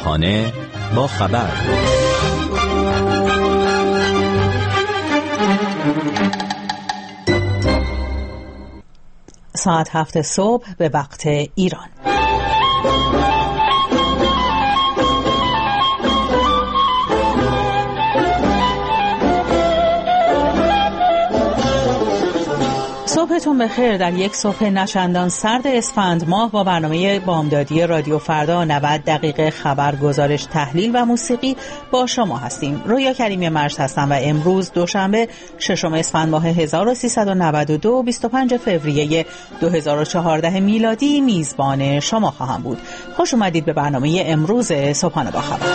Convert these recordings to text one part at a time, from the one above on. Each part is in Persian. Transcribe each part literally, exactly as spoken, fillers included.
صبحانه با خبر. ساعت هفت صبح به وقت ایران. صبحتون بخیر. در یک صبح نچندان سرد اسفند ماه با برنامه بامدادی رادیو فردا نود دقیقه خبر، گزارش، تحلیل و موسیقی با شما هستیم. رویا کریمی مرز هستم و امروز دوشنبه ششم اسفند ماه هزار و سیصد و نود و دو بیست و پنج فوریه دو هزار و چهارده میلادی میزبان شما خواهم بود. خوش اومدید به برنامه امروز صبحانه با خبر.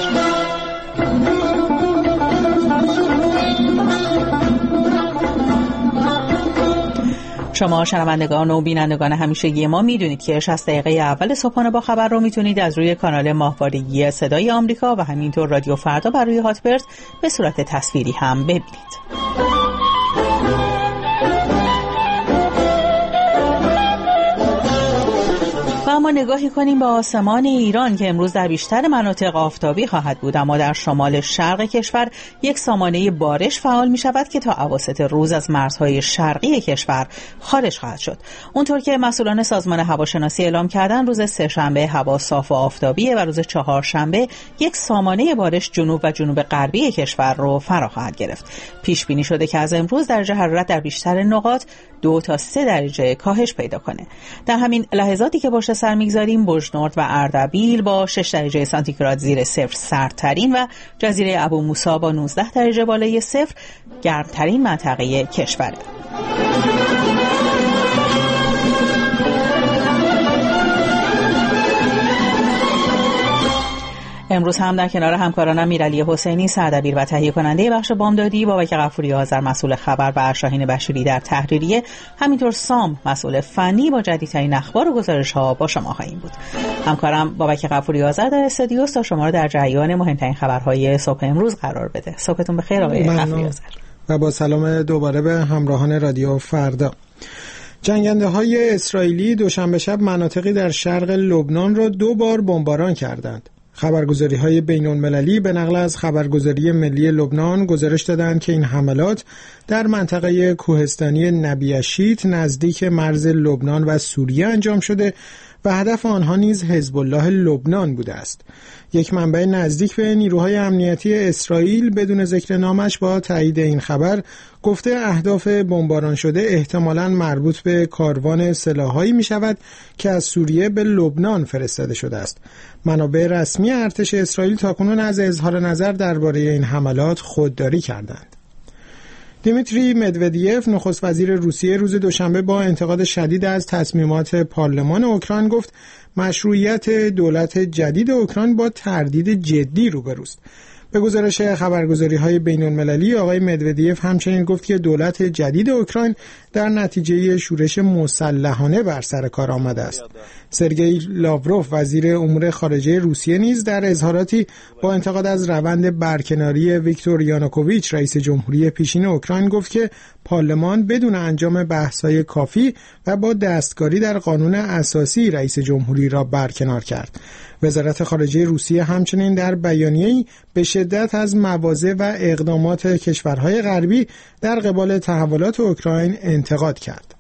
شما شنوندگان و بینندگان همیشگی ما میدونید که شصت دقیقه اول صبحانه با خبر رو میتونید از روی کانال ماهوارگی صدای آمریکا و همینطور رادیو فردا بر روی هاتبرد به صورت تصویری هم ببینید. اما نگاهی کنیم به آسمان ایران که امروز در بیشتر مناطق آفتابی خواهد بود، اما در شمال شرق کشور یک سامانه بارش فعال می شود که تا اواسط روز از مرزهای شرقی کشور خارج خواهد شد. اونطور که مسئولان سازمان هواشناسی اعلام کردن، روز سه‌شنبه هوا صاف و آفتابیه و روز چهارشنبه یک سامانه بارش جنوب و جنوب غربی کشور رو فرا خواهد گرفت. پیش بینی شده که از امروز درجه حرارت در بیشتر نقاط دو تا سه درجه کاهش پیدا کنه. در همین لحظاتی که پشت سر میگذاریم، بوجنورد و اردبیل با شش درجه سانتیگراد زیر صفر سردترین و جزیره ابو موسی با نوزده درجه بالای صفر گرمترین منطقه کشوره. امروز هم در کنار همکارانم میرعلی حسینی سردبیر و تهیه کننده بخش بامدادی، بابک غفوری آذر مسئول خبر و شاهین بشیری در تحریریه، همینطور سام مسئول فنی با جدیدترین اخبار و گزارش‌ها با شما خواهیم بود. همکارم بابک غفوری آذر در استودیو تا شما رو در جریان مهمترین خبرهای صبح امروز قرار بده. صبحتون بخیر آقای غفوری آذر. و با سلام دوباره به همراهان رادیو فردا. جنگنده‌های اسرائیلی دوشنبه شب مناطقی در شرق لبنان را دو بار بمباران کردند. خبرگزاری‌های بین‌المللی به نقل از خبرگزاری ملی لبنان گزارش دادند که این حملات در منطقه کوهستانی نبیشیت نزدیک مرز لبنان و سوریه انجام شده و هدف آنها نیز حزب الله لبنان بوده است. یک منبع نزدیک به نیروهای امنیتی اسرائیل بدون ذکر نامش با تایید این خبر گفته اهداف بمباران شده احتمالاً مربوط به کاروان سلاح‌هایی می‌شود که از سوریه به لبنان فرستاده شده است. منابع رسمی ارتش اسرائیل تاکنون از اظهار نظر درباره این حملات خودداری کردند. دیمیتری مدودیف نخست وزیر روسیه روز دوشنبه با انتقاد شدید از تصمیمات پارلمان اوکراین گفت مشروعیت دولت جدید اوکراین با تردید جدی روبروست. به گزارش خبرگزاری‌های بین‌المللی آقای مدودیف همچنین گفت که دولت جدید اوکراین در نتیجه شورش مسلحانه بر سر کار آمده است. سرگئی لاوروف وزیر امور خارجه روسیه نیز در اظهاراتی با انتقاد از روند برکناری ویکتور یانوکوویچ رئیس جمهوری پیشین اوکراین گفت که پارلمان بدون انجام بحث‌های کافی و با دستکاری در قانون اساسی رئیس جمهوری را برکنار کرد. وزارت خارجه روسیه همچنین در بیانیه‌ای به شدت از مواضع و اقدامات کشورهای غربی در قبال تحولات اوکراین انتقاد کرد.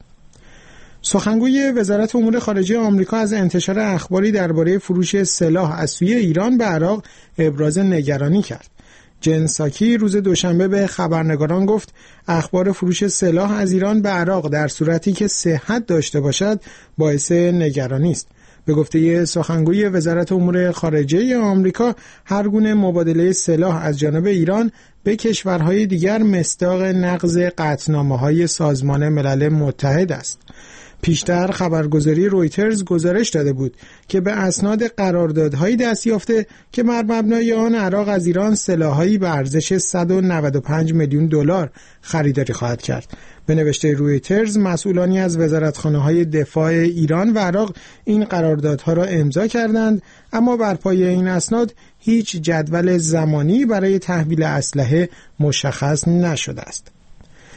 سخنگوی وزارت امور خارجه آمریکا از انتشار اخباری درباره فروش سلاح از سوی ایران به عراق ابراز نگرانی کرد. جن ساکی روز دوشنبه به خبرنگاران گفت اخبار فروش سلاح از ایران به عراق در صورتی که صحت داشته باشد باعث نگرانی است. به گفته سخنگوی وزارت امور خارجه آمریکا، هر گونه مبادله سلاح از جانب ایران به کشورهای دیگر مصداق نقض قطعنامه‌های سازمان ملل متحد است. پیشتر خبرگزاری رویترز گزارش داده بود که به اسناد قراردادهایی دست یافته که بر مبنای آن عراق از ایران سلاح‌هایی به ارزش صد و نود و پنج میلیون دلار خریداری خواهد کرد. به نوشته رویترز، مسئولانی از وزارتخانه‌های دفاع ایران و عراق این قراردادها را امضا کردند، اما بر پایه این اسناد هیچ جدول زمانی برای تحویل اسلحه مشخص نشده است.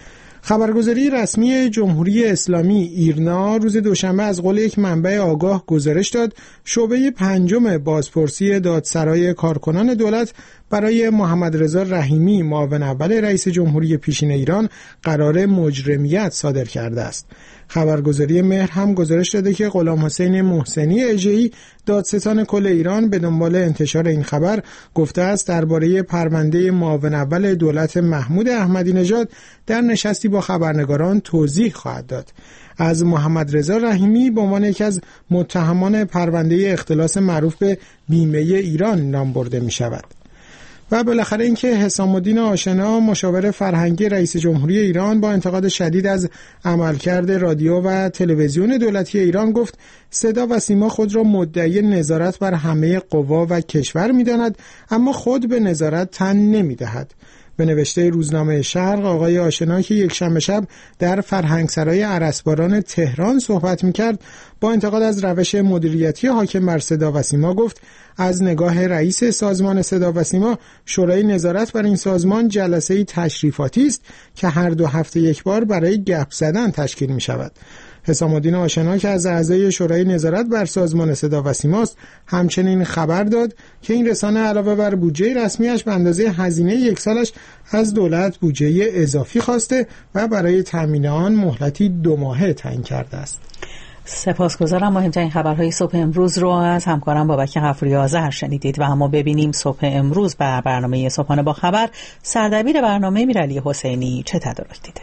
خبرگزاری رسمی جمهوری اسلامی ایرنا روز دوشنبه از قول یک منبع آگاه گزارش داد شعبه پنجم بازپرسی دادسرای کارکنان دولت برای محمد رضا رحیمی معاون اول رئیس جمهوری پیشین ایران قرار مجرمیت صادر کرده است. خبرگزاری مهر هم گزارش داده که غلام حسین محسنی اژه‌ای دادستان کل ایران به دنبال انتشار این خبر گفته است درباره پرونده معاون اول دولت محمود احمدی نژاد در نشستی با خبرنگاران توضیح خواهد داد. از محمد رضا رحیمی به عنوان یکی از متهمان پرونده اختلاس معروف به بیمه ایران نام برده می شود. و بالاخره اینکه حسام الدین آشنا مشاور فرهنگی رئیس جمهوری ایران با انتقاد شدید از عملکرد رادیو و تلویزیون دولتی ایران گفت صدا و سیما خود را مدعی نظارت بر همه قوا و کشور می‌داند اما خود به نظارت تن نمی‌دهد. به نوشته روزنامه شرق آقای آشنا که یک شنبه شب در فرهنگسرای ارسباران تهران صحبت می‌کرد با انتقاد از روش مدیریتی حاکم بر صدا و سیما گفت از نگاه رئیس سازمان صدا و سیما شورای نظارت بر این سازمان جلسه‌ای تشریفاتی است که هر دو هفته یک بار برای گپ زدن تشکیل می‌شود. حسام الدین آشنا که از اعضای شورای نظارت بر سازمان صدا و سیما است همچنین خبر داد که این رسانه علاوه بر بودجه رسمیش به اندازه هزینه یک سالش از دولت بودجه اضافی خواسته و برای تامین آن مهلتی دو ماهه تعیین کرده است. سپاسگزارم. مهمترین خبرهای صبح امروز رو از همکارم بابک غفوری آذر شنیدید و اما ببینیم صبح امروز بر برنامه صبحانه با خبر سردبیر برنامه میرعلی حسینی چه تدارک دیده.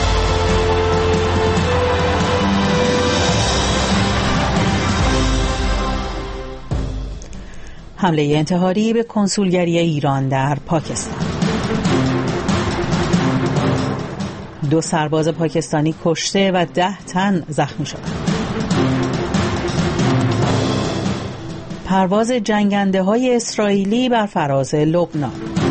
حمله انتحاری به کنسولگری ایران در پاکستان. دو سرباز پاکستانی کشته و ده تن زخمی شدند. پرواز جنگنده های اسرائیلی بر فراز لبنان.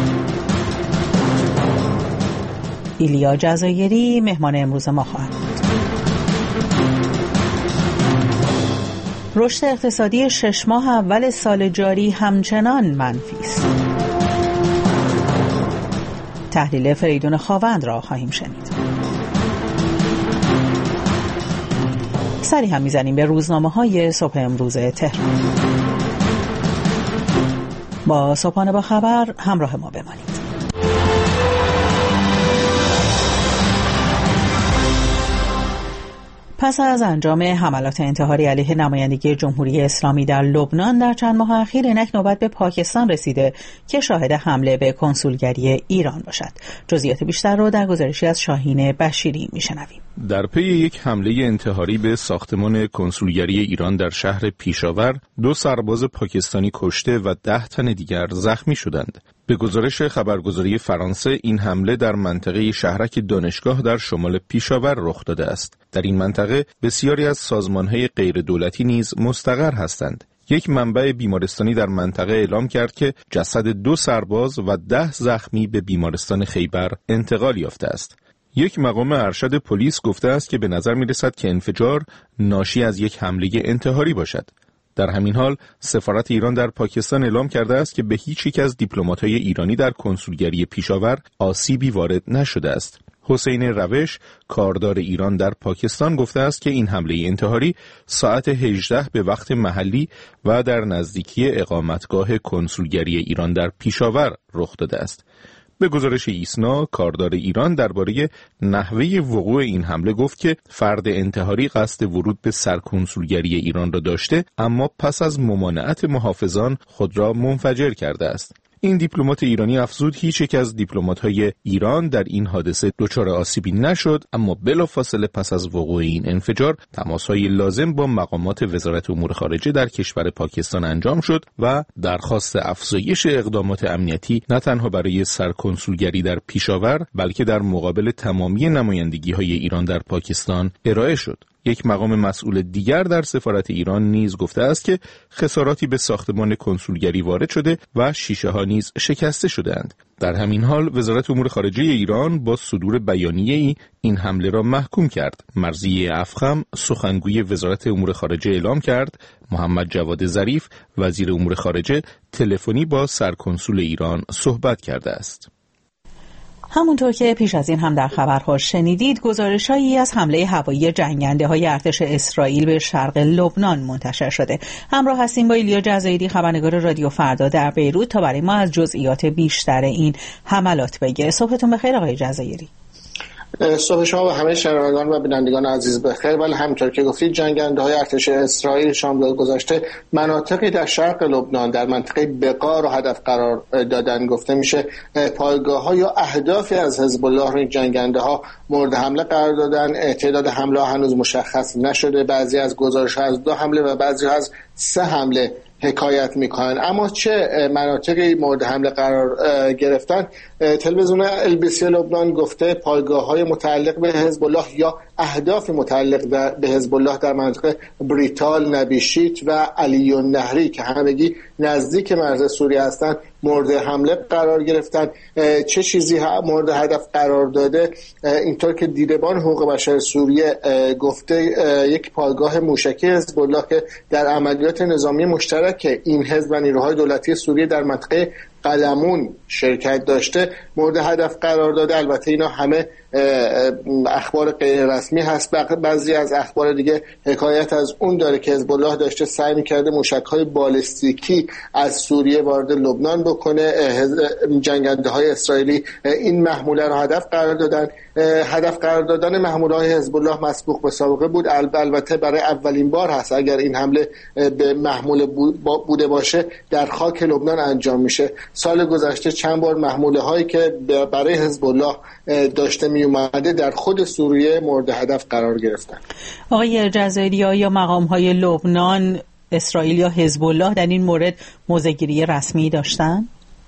ایلیا جزایری مهمان امروز ما خواهد بود. رشد اقتصادی شش ماه اول سال جاری همچنان منفی است. تحلیل فریدون خاوند را خواهیم شنید. سری هم میزنیم به روزنامه‌های صبح امروز تهران. با صبحانه با خبر همراه ما بمانید. پس از انجام حملات انتحاری علیه نمایندگی جمهوری اسلامی در لبنان در چند ماه اخیر اینک نوبت به پاکستان رسیده که شاهد حمله به کنسولگری ایران باشد. جزئیات بیشتر رو در گزارشی از شاهین بشیری میشنویم. در پی یک حمله انتحاری به ساختمان کنسولگری ایران در شهر پیشاور، دو سرباز پاکستانی کشته و ده تن دیگر زخمی شدند. به گزارش خبرگزاری فرانسه این حمله در منطقه شهرک دانشگاه در شمال پیشاور رخ داده است. در این منطقه بسیاری از سازمان‌های غیر دولتی نیز مستقر هستند. یک منبع بیمارستانی در منطقه اعلام کرد که جسد دو سرباز و ده زخمی به بیمارستان خیبر انتقال یافته است. یک مقام ارشد پلیس گفته است که به نظر می رسد که انفجار ناشی از یک حمله انتحاری باشد. در همین حال سفارت ایران در پاکستان اعلام کرده است که به هیچ یک از دیپلمات‌های ایرانی در کنسولگری پیشاور آسیبی وارد نشده است. حسین روش، کاردار ایران در پاکستان، گفته است که این حمله انتحاری ساعت هجده به وقت محلی و در نزدیکی اقامتگاه کنسولگری ایران در پیشاور رخ داده است. به گزارش ایسنا، کاردار ایران درباره نحوه وقوع این حمله گفت که فرد انتحاری قصد ورود به سرکنسولگری ایران را داشته اما پس از ممانعت محافظان خود را منفجر کرده است. این دیپلمات ایرانی افزود هیچ یک از دیپلمات‌های ایران در این حادثه دچار آسیبی نشد، اما بلافاصله پس از وقوع این انفجار تماس‌های لازم با مقامات وزارت امور خارجه در کشور پاکستان انجام شد و درخواست افزایش اقدامات امنیتی نه تنها برای سرکنسولگری در پیشاور بلکه در مقابل تمامی نمایندگی‌های ایران در پاکستان ارائه شد. یک مقام مسئول دیگر در سفارت ایران نیز گفته است که خساراتی به ساختمان کنسولگری وارد شده و شیشه ها نیز شکسته شده‌اند. در همین حال وزارت امور خارجه ایران با صدور بیانیه‌ای این حمله را محکوم کرد. مرضیه افخم، سخنگوی وزارت امور خارجه، اعلام کرد محمد جواد ظریف، وزیر امور خارجه، تلفنی با سرکنسول ایران صحبت کرده است. همونطور که پیش از این هم در خبرها شنیدید، گزارش‌هایی از حمله هوایی جنگنده‌های ارتش اسرائیل به شرق لبنان منتشر شده. همراه هستیم با ایلیا جزایری، خبرنگار رادیو فردا در بیروت، تا برای ما از جزئیات بیشتر این حملات بگه. صبحتون بخیر آقای جزایری. صبح شما و همه شنوندگان و بینندگان عزیز بخیر. ولی همونطور که گفتید، جنگنده‌های ارتش اسرائیل شام گذشته مناطقی در شرق لبنان در منطقه بقا رو هدف قرار دادن. گفته میشه پایگاه‌ها یا اهدافی از حزب الله رو این جنگنده‌ها مورد حمله قرار دادن. تعداد حمله هنوز مشخص نشده. بعضی از گزارش‌ها از دو حمله و بعضی از سه حمله حکایت میکنن. اما چه مناطقی مورد حمله قرار گرفتن؟ تلویزیون البیسی لبنان گفته پایگاه‌های متعلق به حزب الله یا اهداف متعلق به حزب الله در منطقه بریتال، نبیشیت و علی النهری که همگی نزدیک مرز سوریه هستند مورد حمله قرار گرفتن. چه چیزی مورد هدف قرار داده؟ اینطور که دیدبان حقوق بشر سوریه گفته، یک پایگاه موشکی حزب الله که در عملیات نظامی مشترک این حزب و نیروهای دولتی سوریه در منطقه قلمون شرکت داشته مورد هدف قرار داده. البته اینا همه اخبار غیر رسمی هست. بعضی از اخبار دیگه حکایت از اون داره که حزب الله داشته سعی می‌کرده موشک‌های بالستیکی از سوریه وارد لبنان بکنه. جنگنده‌های اسرائیلی این محموله رو هدف قرار دادن. هدف قرار دادن محموله‌های حزب الله مسبوق به سابقه بود. البته برای اولین بار هست اگر این حمله به محموله بوده باشه در خاک لبنان انجام میشه. سال گذشته چند بار محموله‌هایی که برای حزب الله داشته می اومده در خود سوریه مورد هدف قرار گرفتن. آقای جزایری، یا مقام‌های لبنان، اسرائیل یا حزب الله در این مورد موضع‌گیری رسمی داشتن؟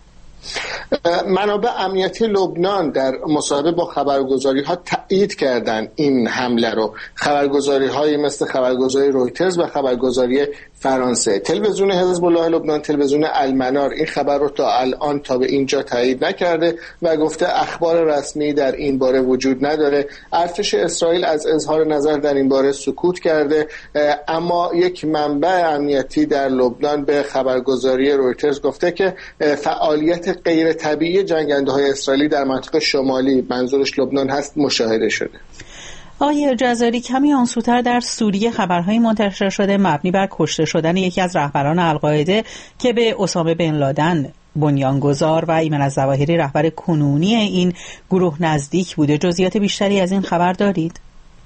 منابع امنیتی لبنان در مصاحبه با خبرگزاری‌ها تایید کردن این حمله رو. خبرگزاری‌هایی مثل خبرگزاری رویترز و خبرگزاری فرانسه. تلویزیون حزب الله لبنان، تلویزیون المنار، این خبر رو تا الان تا به اینجا تایید نکرده و گفته اخبار رسمی در این باره وجود نداره. ارتش اسرائیل از اظهار نظر در این باره سکوت کرده، اما یک منبع امنیتی در لبنان به خبرگزاری رویترز گفته که فعالیت غیر طبیعی جنگنده‌های اسرائیلی در منطقه شمالی، منظورش لبنان هست، مشاهده شده. آقای جزایری، کمی آنسوتر در سوریه خبرهای منتشر شده مبنی بر کشته شدن یکی از رهبران القاعده که به اسامه بن لادن بنیانگذار و ایمن الظواهری رهبر کنونی این گروه نزدیک بوده. جزئیات بیشتری از این خبر دارید؟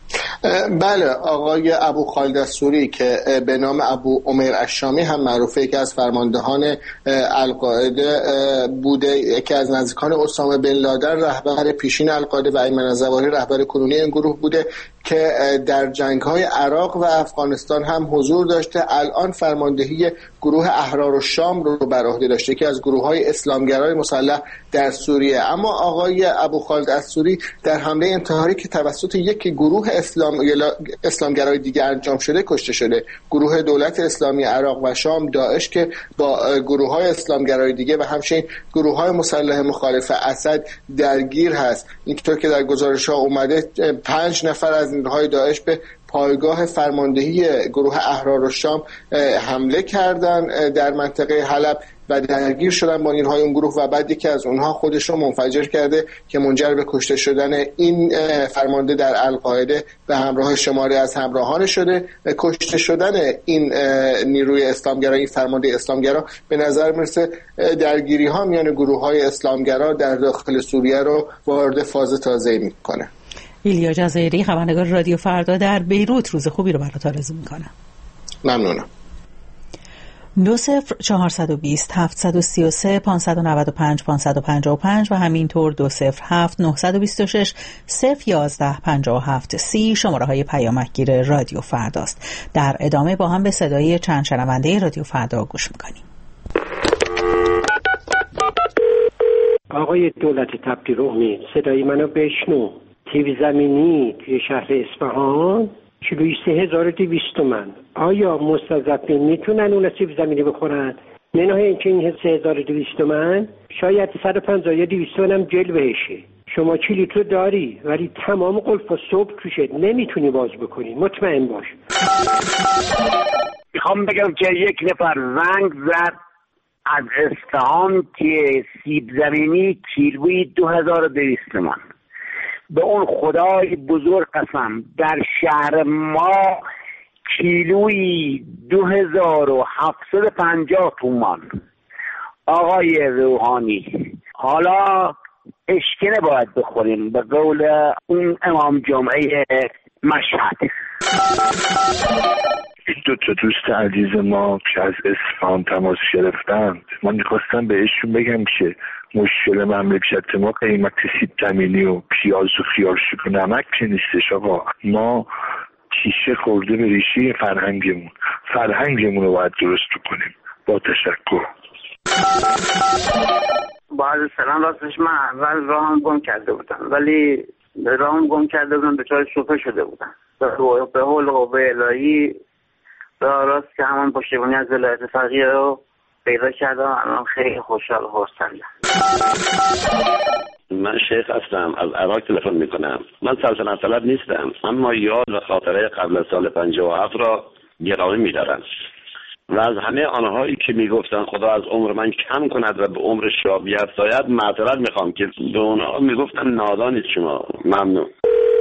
بله، آقای ابو خالد السوری که به نام ابو عمیر الشامی هم معروفه، یکی از فرماندهان القاعده بوده، یکی از نزدیکان اسامه بن لادن، رهبر پیشین القاعده و ایمن الظواهری رهبر کنونی این گروه بوده که در جنگ‌های عراق و افغانستان هم حضور داشته. الان فرماندهی گروه احرار الشام رو بر عهده داشته که از گروه‌های اسلامگرای مسلح در سوریه. اما آقای ابو خالد السوری در حمله انتحاری که توسط یک گروه اسلام اسلامگرای دیگه انجام شده کشته شده. گروه دولت اسلامی عراق و شام، داعش، که با گروه‌های اسلامگرای دیگه و همچنین گروه‌های مسلح مخالف اسد درگیر هست. اینطور که در گزارش‌ها اومده پنج نفر از نیروهای داعش به پایگاه فرماندهی گروه احرار الشام حمله کردن در منطقه حلب و درگیر شدن با نیروهای اون گروه و بعد یکی از اونها خودش رو منفجر کرده که منجر به کشته شدن این فرمانده در القاعده به همراه شماری از همراهان شده. کشته شدن این نیروی اسلامگرا، این فرمانده اسلامگرا، به نظر میرسه درگیری ها میان گروه های اسلامگرا در داخل سوریه رو وارد فاز تازه‌ای میکنه. ایلیا جزایری، خبرنگار رادیو فردا در بیروت، روز خوبی رو برات آرزو میکنم. ممنونم. دو صفر چهارصد و بیست هفتصد و سی و سه پانصد و نود و پنج پانصد و پنجاه و پنج و همینطور دو صفر هفت نهصد و بیست و شش صفر یازده پنجاه و هفت سی شماره های پیامکگیر رادیو فرداست. در ادامه با هم به صدای چند شنونده رادیو فردا گوش میکنیم. آقای دولت تبدیل امید، صدای منو بشنو. تیوی زمینی توی شهر اصفهان کیلویی سه هزار و دویست تومن. آیا مستضعفین میتونن اون تیوی زمینی بخورن؟ منهای اینکه این سه هزار و دویست تومن شاید صد و پنجاه یا دویست تومن هم جل بهشه. شما کلیتو داری ولی تمام قلف و صبح توشه نمیتونی باز بکنی. مطمئن باش. میخوام بگم که یک نفر زنگ زد از اصفهان که سیب زمینی کیلویی دو هزار و دویست تومان. به اون خدای بزرگ قسم در شهر ما کیلویی دو هزار و هفتصد و پنجاه تومان. آقای روحانی حالا اشکنه باید بخوریم به قول اون امام جمعه مشهد. دو تا دوست عزیز ما که از اصفهان تماس گرفتند، من میخواستم بهشون بگم که مشکل مملکت ما قیمت سیب زمینی و پیاز و خیارشور و نمک که نیستش آقا. ما تیشه خورده به ریشه فرهنگمون فرهنگمون رو باید درست کنیم. با تشکر. با عرض سلام، راستش من اول راهم گم کرده بودم، ولی راهم گم کرده بودم دچار شوفه شده بودم به حول قوه الهی. راست که همان پشتیبانی از ولایت فقیه رو پیدا کردم. الان خیلی خوشحال و خرسندم. من شیخ هستم، از عراق تلفن میکنم. من سلطنت طلب نیستم، اما یاد و خاطره قبل از سال پنجاه و هفت را گرامی میدارم و از همه آنهایی که میگفتن خدا از عمر من کم کند و به عمر شما بیفزاید معذرت میخوام که به اونها میگفتن نادانید شما. ممنون.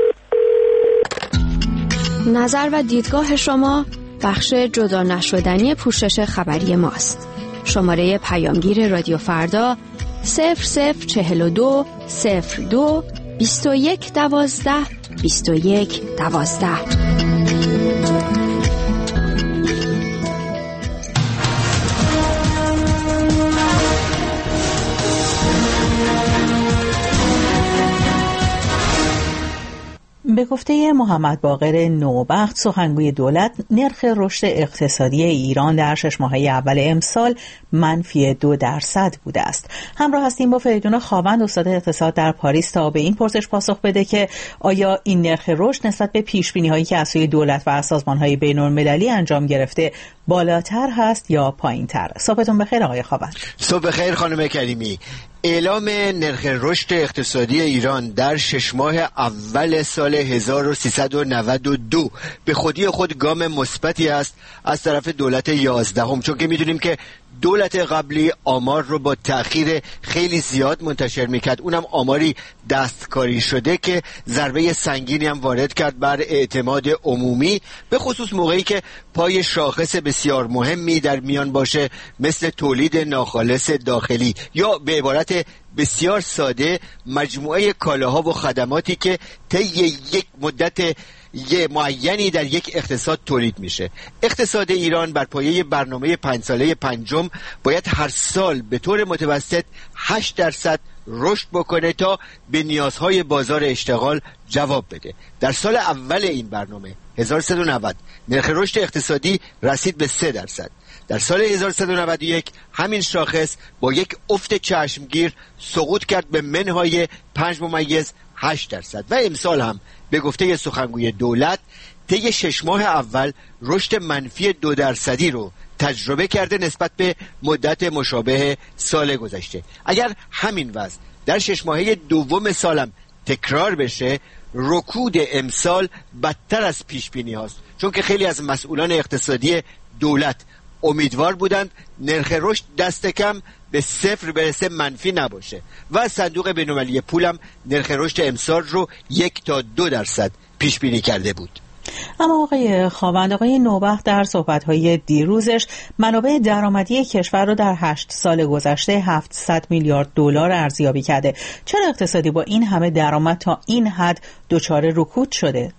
نظر و دیدگاه شما بخش جدا نشدنی پوشش خبری ماست. شماره پیامگیر رادیو فردا صفر صفر چهل و دو صفر دو بیست و یک دوازده بیست و یک دوازده. به گفته محمد باقر نوبخت سخنگوی دولت، نرخ رشد اقتصادی ایران در شش ماهه اول امسال منفی دو درصد بوده است. همراه هستیم با فریدون خاوند، استاد اقتصاد در پاریس، تا به این پرسش پاسخ بده که آیا این نرخ رشد نسبت به پیشبینی هایی که از سوی دولت و سازمان های بین المللی انجام گرفته بالاتر هست یا پایین تر؟ صبحتون بخیر آقای خاوند. صبح بخیر خانم کریمی. اعلام نرخ رشد اقتصادی ایران در شش ماه اول سال هزار و سیصد و نود و دو به خودی خود گام مثبتی است از طرف دولت یازدهم، چون که میدونیم که دولت قبلی آمار رو با تأخیر خیلی زیاد منتشر میکرد، اونم آماری دستکاری شده که ضربه سنگینی هم وارد کرد بر اعتماد عمومی، به خصوص موقعی که پای شاخص بسیار مهمی در میان باشه مثل تولید ناخالص داخلی، یا به عبارت بسیار ساده مجموعه کالاها و خدماتی که طی یک مدت یه معینی در یک اقتصاد تولید میشه. اقتصاد ایران بر پایه برنامه پنج ساله پنجم باید هر سال به طور متوسط هشت درصد رشد بکنه تا به نیازهای بازار اشتغال جواب بده. در سال اول این برنامه هزار و سیصد و نود نرخ رشد اقتصادی رسید به سه درصد. در سال هزار و سیصد و نود و یک همین شاخص با یک افت چشمگیر سقوط کرد به منهای پنج ممیز هشت درصد و امسال هم به گفته سخنگوی دولت طی شش ماه اول رشد منفی دو درصدی رو تجربه کرده نسبت به مدت مشابه سال گذشته. اگر همین وضع در شش ماهه دوم سالم تکرار بشه، رکود امسال بدتر از پیش بینی هاست، چون که خیلی از مسئولان اقتصادی دولت امیدوار بودند نرخ رشد دست کم به صفر برسه، منفی نباشه، و صندوق بین‌المللی پولم نرخ رشد امسال رو یک تا دو درصد پیش بینی کرده بود. اما آقای خاوند، آقای نوبخت در صحبت‌های دیروزش منابع درآمدی کشور رو در هشت سال گذشته هفتصد میلیارد دلار ارزیابی کرده. چرا اقتصادی با این همه درآمد تا این حد دچار رکود شده؟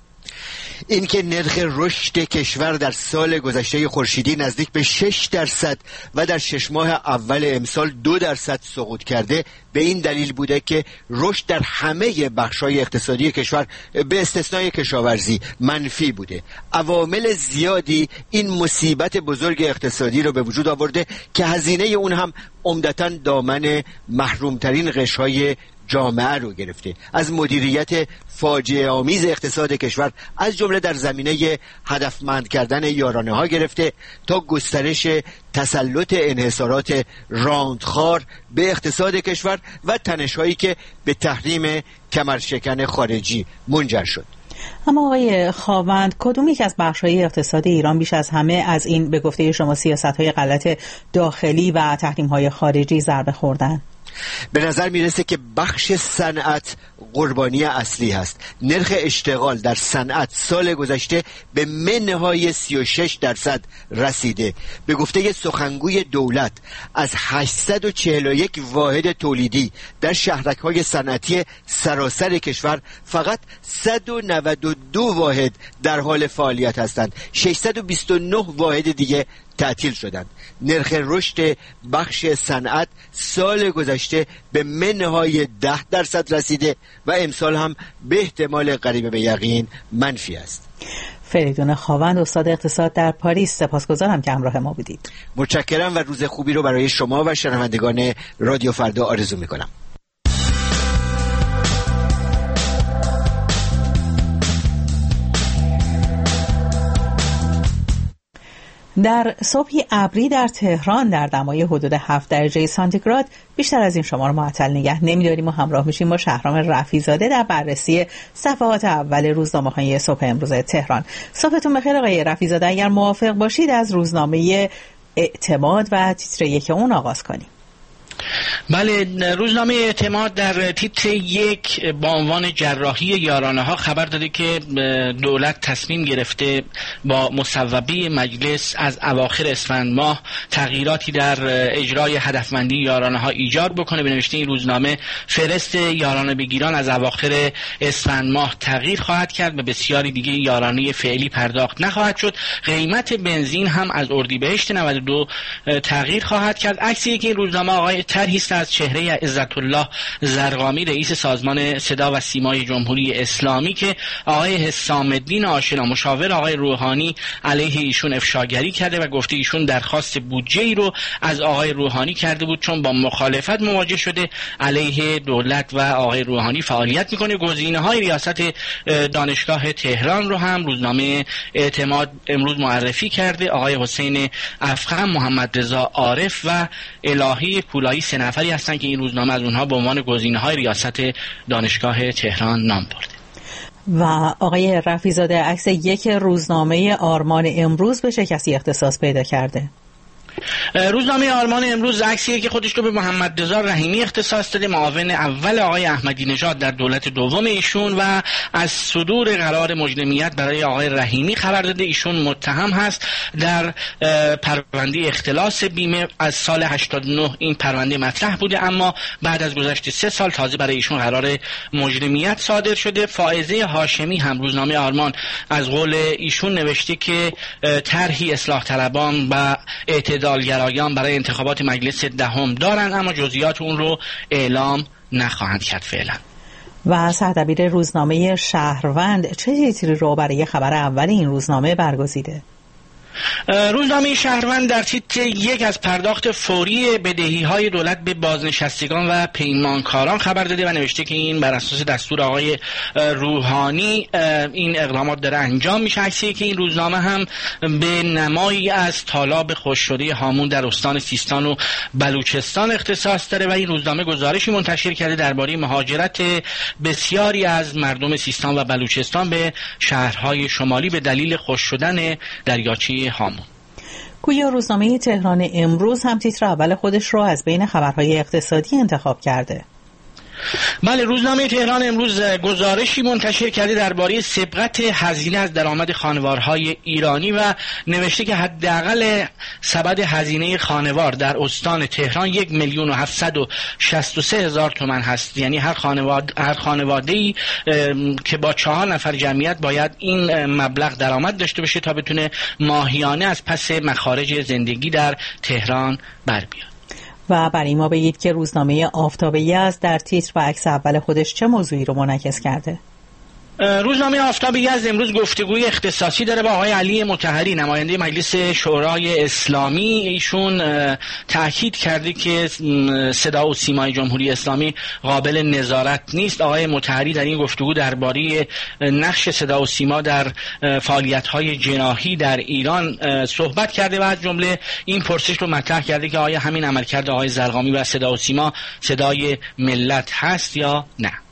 این که نرخ رشد کشور در سال گذشته خورشیدی نزدیک به شش درصد و در شش ماه اول امسال دو درصد سقوط کرده، به این دلیل بوده که رشد در همه بخش‌های اقتصادی کشور به استثنای کشاورزی منفی بوده. عوامل زیادی این مصیبت بزرگ اقتصادی رو به وجود آورده که هزینه اون هم عمدتاً دامن محرومترین قشرهای جامعه رو گرفته، از مدیریت فاجعه آمیز اقتصاد کشور از جمله در زمینه هدفمند کردن یارانه ها گرفته تا گسترش تسلط انحصارات راندخوار به اقتصاد کشور و تنش‌هایی که به تحریم کمرشکن خارجی منجر شد. اما آقای خاوند، کدوم یک از بخش‌های اقتصاد ایران بیش از همه از این به گفته شما سیاست‌های غلط داخلی و تحریم‌های خارجی ضربه خوردن؟ به نظر میرسه که بخش صنعت قربانی اصلی هست. نرخ اشتغال در صنعت سال گذشته به منهای سی و شش درصد رسیده. به گفته سخنگوی دولت از هشتصد و چهل و یک واحد تولیدی در شهرک‌های صنعتی سراسر کشور فقط صد و نود و دو واحد در حال فعالیت هستند. ششصد و بیست و نه واحد دیگه تعطیل شدند. نرخ رشد بخش صنعت سال گذشته به منهای ده درصد رسیده و امسال هم به احتمال قریب به یقین منفی است. فریدون خاوند، استاد اقتصاد در پاریس، سپاسگزارم که همراه ما بودید. متشکرم و روز خوبی رو برای شما و شنوندگان رادیو فردا آرزو میکنم. در صبحی ابری در تهران در دمای حدود هفت درجه سانتیگراد بیشتر از این شما رو معطل نگه نمی‌داریم و همراه میشیم با شهرام رفیع‌زاده در بررسی صفحات اول روزنامه‌های صبح امروز تهران. صبحتون بخیر آقای رفیع‌زاده. اگر موافق باشید از روزنامه اعتماد و تیتر یک اون آغاز کنیم. بله، روزنامه اعتماد در تیتر یک با عنوان جراحی یارانه ها خبر داده که دولت تصمیم گرفته با مصوبه مجلس از اواخر اسفند ماه تغییراتی در اجرای هدفمندی یارانه ها ایجاد بکنه. به نوشته این روزنامه فهرست یارانه بگیران از اواخر اسفند ماه تغییر خواهد کرد و بسیاری دیگه یارانه فعلی پرداخت نخواهد شد. قیمت بنزین هم از اردیبهشت نود و دو تغییر خواهد کرد. عکسی که این روزنامه آقای طرحی از چهره عزت الله زرقامی رئیس سازمان صدا و سیمای جمهوری اسلامی که آقای حسام الدین آشنا مشاور آقای روحانی علیه ایشون افشاگری کرده و گفته ایشون درخواست بودجه ای رو از آقای روحانی کرده بود چون با مخالفت مواجه شده علیه دولت و آقای روحانی فعالیت میکنه. گزینه‌های ریاست دانشگاه تهران رو هم روزنامه اعتماد امروز معرفی کرده. آقای حسین افخم، محمد رضا عارف و الهی پولایی سه نفری هستن که این روزنامه از اونها به عنوان گزینه‌های ریاست دانشگاه تهران نام برده. و آقای رفیع‌زاده، عکس یک روزنامه آرمان امروز به چه کسی اختصاص پیدا کرده؟ روزنامه آرمان امروز عکسیه که خودش رو به محمد رضا رحیمی اختصاص داده، معاون اول آقای احمدی نژاد در دولت دوم ایشون، و از صدور قرار مجرمیت برای آقای رحیمی خبر داده. ایشون متهم هست در پرونده اختلاس بیمه. از سال هشتاد و نه این پرونده مطرح بوده اما بعد از گذشت سه سال تازه برای ایشون قرار مجرمیت صادر شده. فائزه هاشمی هم روزنامه آرمان از قول ایشون نوشته که طرحی اصلاح طلبان و اعتدالگرایان برای انتخابات مجلس دهم دارن اما جزئیات اون رو اعلام نخواهند کرد فعلا. و سردبیر روزنامه شهروند چه تیتری رو برای خبر اول این روزنامه برگزیده؟ روزنامه شهروند در تیتر یک از پرداخت فوری بدهی‌های دولت به بازنشستگان و پیمانکاران خبر داده و نوشته که این بر اساس دستور آقای روحانی این اقدامات داره انجام میشه. عکسی که این روزنامه هم به نمایی از تالاب خشک شده هامون در استان سیستان و بلوچستان اختصاص داره و این روزنامه گزارشی منتشر کرده درباره مهاجرت بسیاری از مردم سیستان و بلوچستان به شهرهای شمالی به دلیل خشک شدن دریاچه هامون. گویا روزنامه تهران امروز هم تیتر اول خودش رو از بین خبرهای اقتصادی انتخاب کرده. بله، روزنامه تهران امروز گزارشی منتشر کرده درباره سبقت هزینه از درآمد خانوارهای ایرانی و نوشته که حداقل سبد هزینه خانوار در استان تهران یک میلیون و هفتصد و شصت و سه هزار تومان هست. یعنی هر خانواده هر خانواده‌ای که با چهار نفر جمعیت باید این مبلغ درآمد داشته باشه تا بتونه ماهیانه از پس مخارج زندگی در تهران بر بیاد. و برای ما بگید که روزنامه آفتاب یزد در تیتر و عکس اول خودش چه موضوعی رو منعکس کرده؟ روزنامه آفتاب یزد امروز گفتگوی اختصاصی داره با آقای علی مطهری، نماینده مجلس شورای اسلامی. ایشون تاکید کرده که صدا و سیمای جمهوری اسلامی قابل نظارت نیست. آقای مطهری در این گفتگو درباره نقش صدا و سیما در فعالیت‌های جناحی در ایران صحبت کرده و از جمله این پرسش رو مطرح کرده که آیا همین عملکرد آقای زرقامی و صدا و سیما صدای ملت هست یا نه.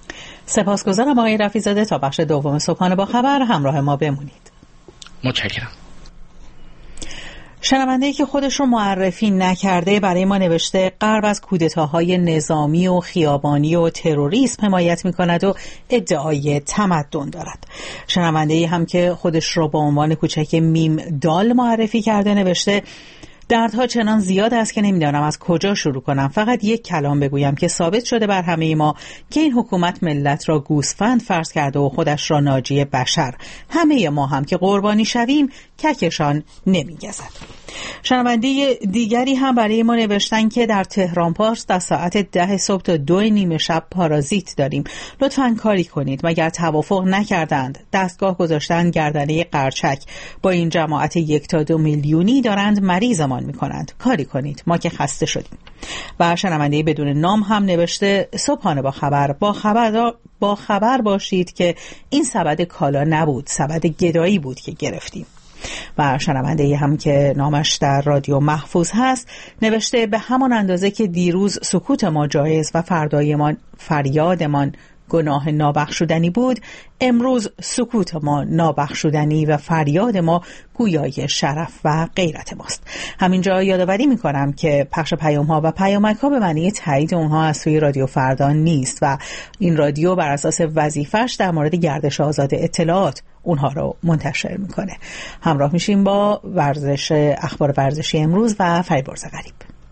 سپاسگزارم آقای رفیع‌زاده. تا بخش دوم صبحانه با خبر همراه ما بمونید. متشکرم. شنونده‌ای که خودش رو معرفی نکرده برای ما نوشته غرب از کودتاهای نظامی و خیابانی و تروریسم حمایت می‌کند و ادعای تمدن دارد. شنونده‌ای هم که خودش رو با عنوان کوچک میم دال معرفی کرده نوشته دردها چنان زیاد است که نمیدانم از کجا شروع کنم. فقط یک کلام بگویم که ثابت شده بر همه ما که این حکومت ملت را گوسفند فرض کرده و خودش را ناجی بشر. همه ما هم که قربانی شویم ککشان نمیگزد. شنونده دیگری هم برای ما نوشتن که در تهران پارس در ساعت ده صبح تا دو نیم شب پارازیت داریم. لطفاً کاری کنید. مگر توافق نکردند؟ دستگاه گذاشتن گردنه قرچک. با این جماعت یک تا دو میلیونی دارند مریضمان میکنند. کاری کنید. ما که خسته شدیم. و شنونده بدون نام هم نوشته صبحانه با خبر با خبر با خبر باشید که این سبد کالا نبود، سبد گدایی بود که گرفتیم. و شنونده هم که نامش در رادیو محفوظ هست نوشته به همان اندازه که دیروز سکوت ما جایز و فردایمان فریادمان گناه نابخشودنی بود، امروز سکوت ما نابخشودنی و فریاد ما گویای شرف و غیرت ماست. همینجا یادآوری میکنم که پخش پیام ها و پیامک ها به معنی تایید اونها از سوی رادیو فردا نیست و این رادیو بر اساس وظیفش در مورد گردش آزاد اطلاعات اونها رو منتشر میکنه. همراه میشیم با ورزش اخبار ورزشی امروز و فریبرز غریب.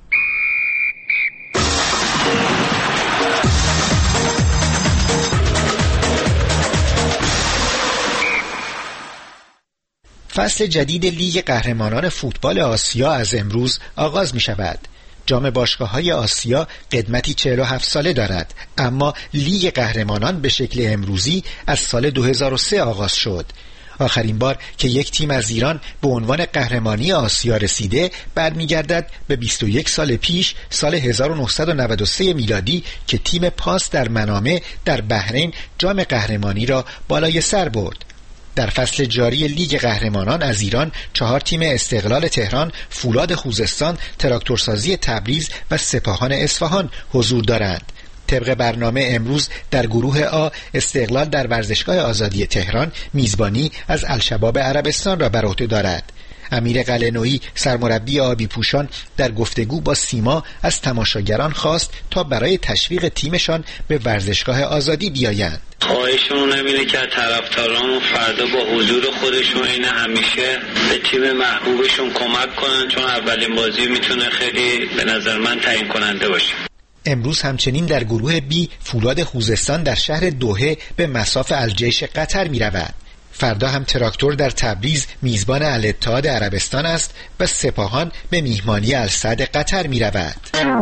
فصل جدید لیگ قهرمانان فوتبال آسیا از امروز آغاز می شود. جام باشگاه‌های آسیا قدمتی چهل و هفت ساله دارد، اما لیگ قهرمانان به شکل امروزی از سال دو هزار و سه آغاز شد. آخرین بار که یک تیم از ایران به عنوان قهرمانی آسیا رسیده برمیگردد به بیست و یک سال پیش، سال هزار و نهصد و نود و سه میلادی که تیم پاس در منامه در بحرین جام قهرمانی را بالای سر برد. در فصل جاری لیگ قهرمانان از ایران چهار تیم استقلال تهران، فولاد خوزستان، تراکتورسازی تبریز و سپاهان اصفهان حضور دارند. طبق برنامه امروز در گروه آ استقلال در ورزشگاه آزادی تهران میزبانی از الشباب عربستان را بر عهده دارد. امیر قلعه‌نویی سرمربی آبی پوشان در گفتگو با سیما از تماشاگران خواست تا برای تشویق تیمشان به ورزشگاه آزادی بیایند. خواهشمون اینه که طرفداران فردا با حضور خودشون این همیشه به تیم محبوبشون کمک کنن، چون اولین بازی میتونه خیلی به نظر من تعیین کننده باشه. امروز همچنین در گروه بی فولاد خوزستان در شهر دوحه به مصاف الجیش قطر می رود. فردا هم تراکتور در تبریز میزبان الاتحاد عربستان است و سپاهان به میهمانی السعد قطر می رود.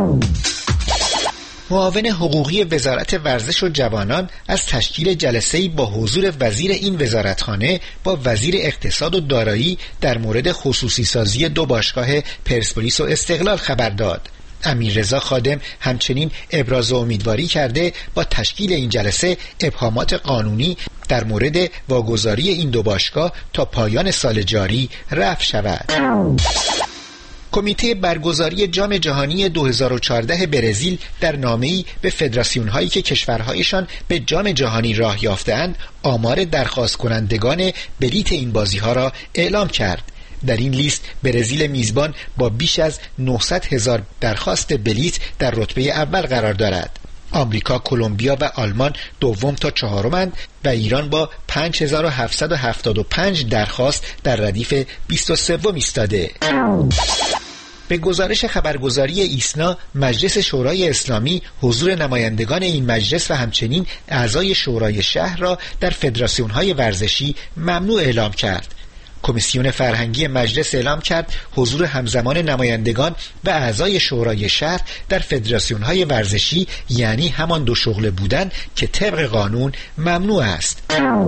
معاون حقوقی وزارت ورزش و جوانان از تشکیل جلسه‌ای با حضور وزیر این وزارتخانه با وزیر اقتصاد و دارایی در مورد خصوصی سازی دو باشگاه پرسپولیس و استقلال خبر داد. امیررضا خادم همچنین ابراز امیدواری کرده با تشکیل این جلسه ابهامات قانونی در مورد واگذاری این دو باشگاه تا پایان سال جاری رفع شود. کمیته برگزاری جام جهانی دو هزار و چهارده برزیل در نامه‌ای به فدراسیون‌هایی که کشورهایشان به جام جهانی راه یافته‌اند آمار درخواست کنندگان بلیت این بازی‌ها را اعلام کرد. در این لیست برزیل میزبان با بیش از نهصد هزار درخواست بلیت در رتبه اول قرار دارد. آمریکا، کلمبیا و آلمان دوم تا چهارمند و ایران با پنج هزار و هفتصد و هفتاد و پنج درخواست در ردیف بیست و سوم ایستاده. به گزارش خبرگزاری ایسنا، مجلس شورای اسلامی حضور نمایندگان این مجلس و همچنین اعضای شورای شهر را در فدراسیون‌های ورزشی ممنوع اعلام کرد. کمیسیون فرهنگی مجلس اعلام کرد حضور همزمان نمایندگان و اعضای شورای شهر در فدراسیون‌های ورزشی یعنی همان دو شغله بودن که طبق قانون ممنوع است.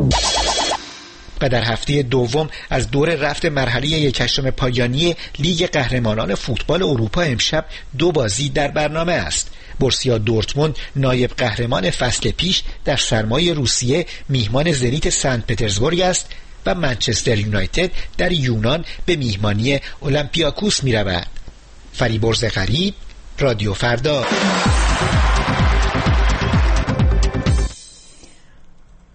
و در هفته دوم از دور رفت مرحله یکشم پایانی لیگ قهرمانان فوتبال اروپا امشب دو بازی در برنامه است. بورسیا دورتموند نایب قهرمان فصل پیش در سرمای روسیه میهمان زنیت سنت پترزبورگ است و منچستر یونایتد در یونان به میهمانی اولمپیاکوس می رود. فریبرز غریب، رادیو فردا.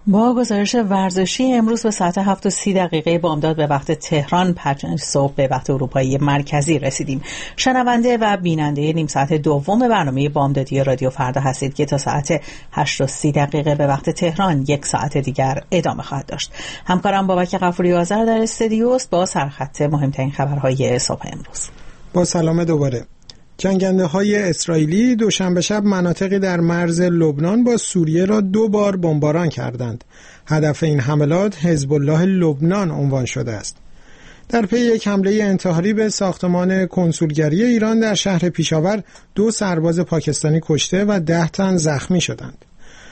با گزارش ورزشی امروز به ساعت هفت و سی دقیقه بامداد به وقت تهران، پنج صبح به وقت اروپایی مرکزی رسیدیم. شنونده و بیننده نیم ساعت دوم برنامه بامدادی رادیو فردا هستید که تا ساعت هشت و سی دقیقه به وقت تهران یک ساعت دیگر ادامه خواهد داشت. همکارم بابک غفوری آذر در استودیو است با سرخط مهمترین خبرهای صبح امروز. با سلام دوباره. جنگنده های اسرائیلی دوشنبه شب مناطقی در مرز لبنان با سوریه را دو بار بمباران کردند. هدف این حملات حزب الله لبنان عنوان شده است. در پی یک حمله انتحاری به ساختمان کنسولگری ایران در شهر پیشاور دو سرباز پاکستانی کشته و ده تن زخمی شدند.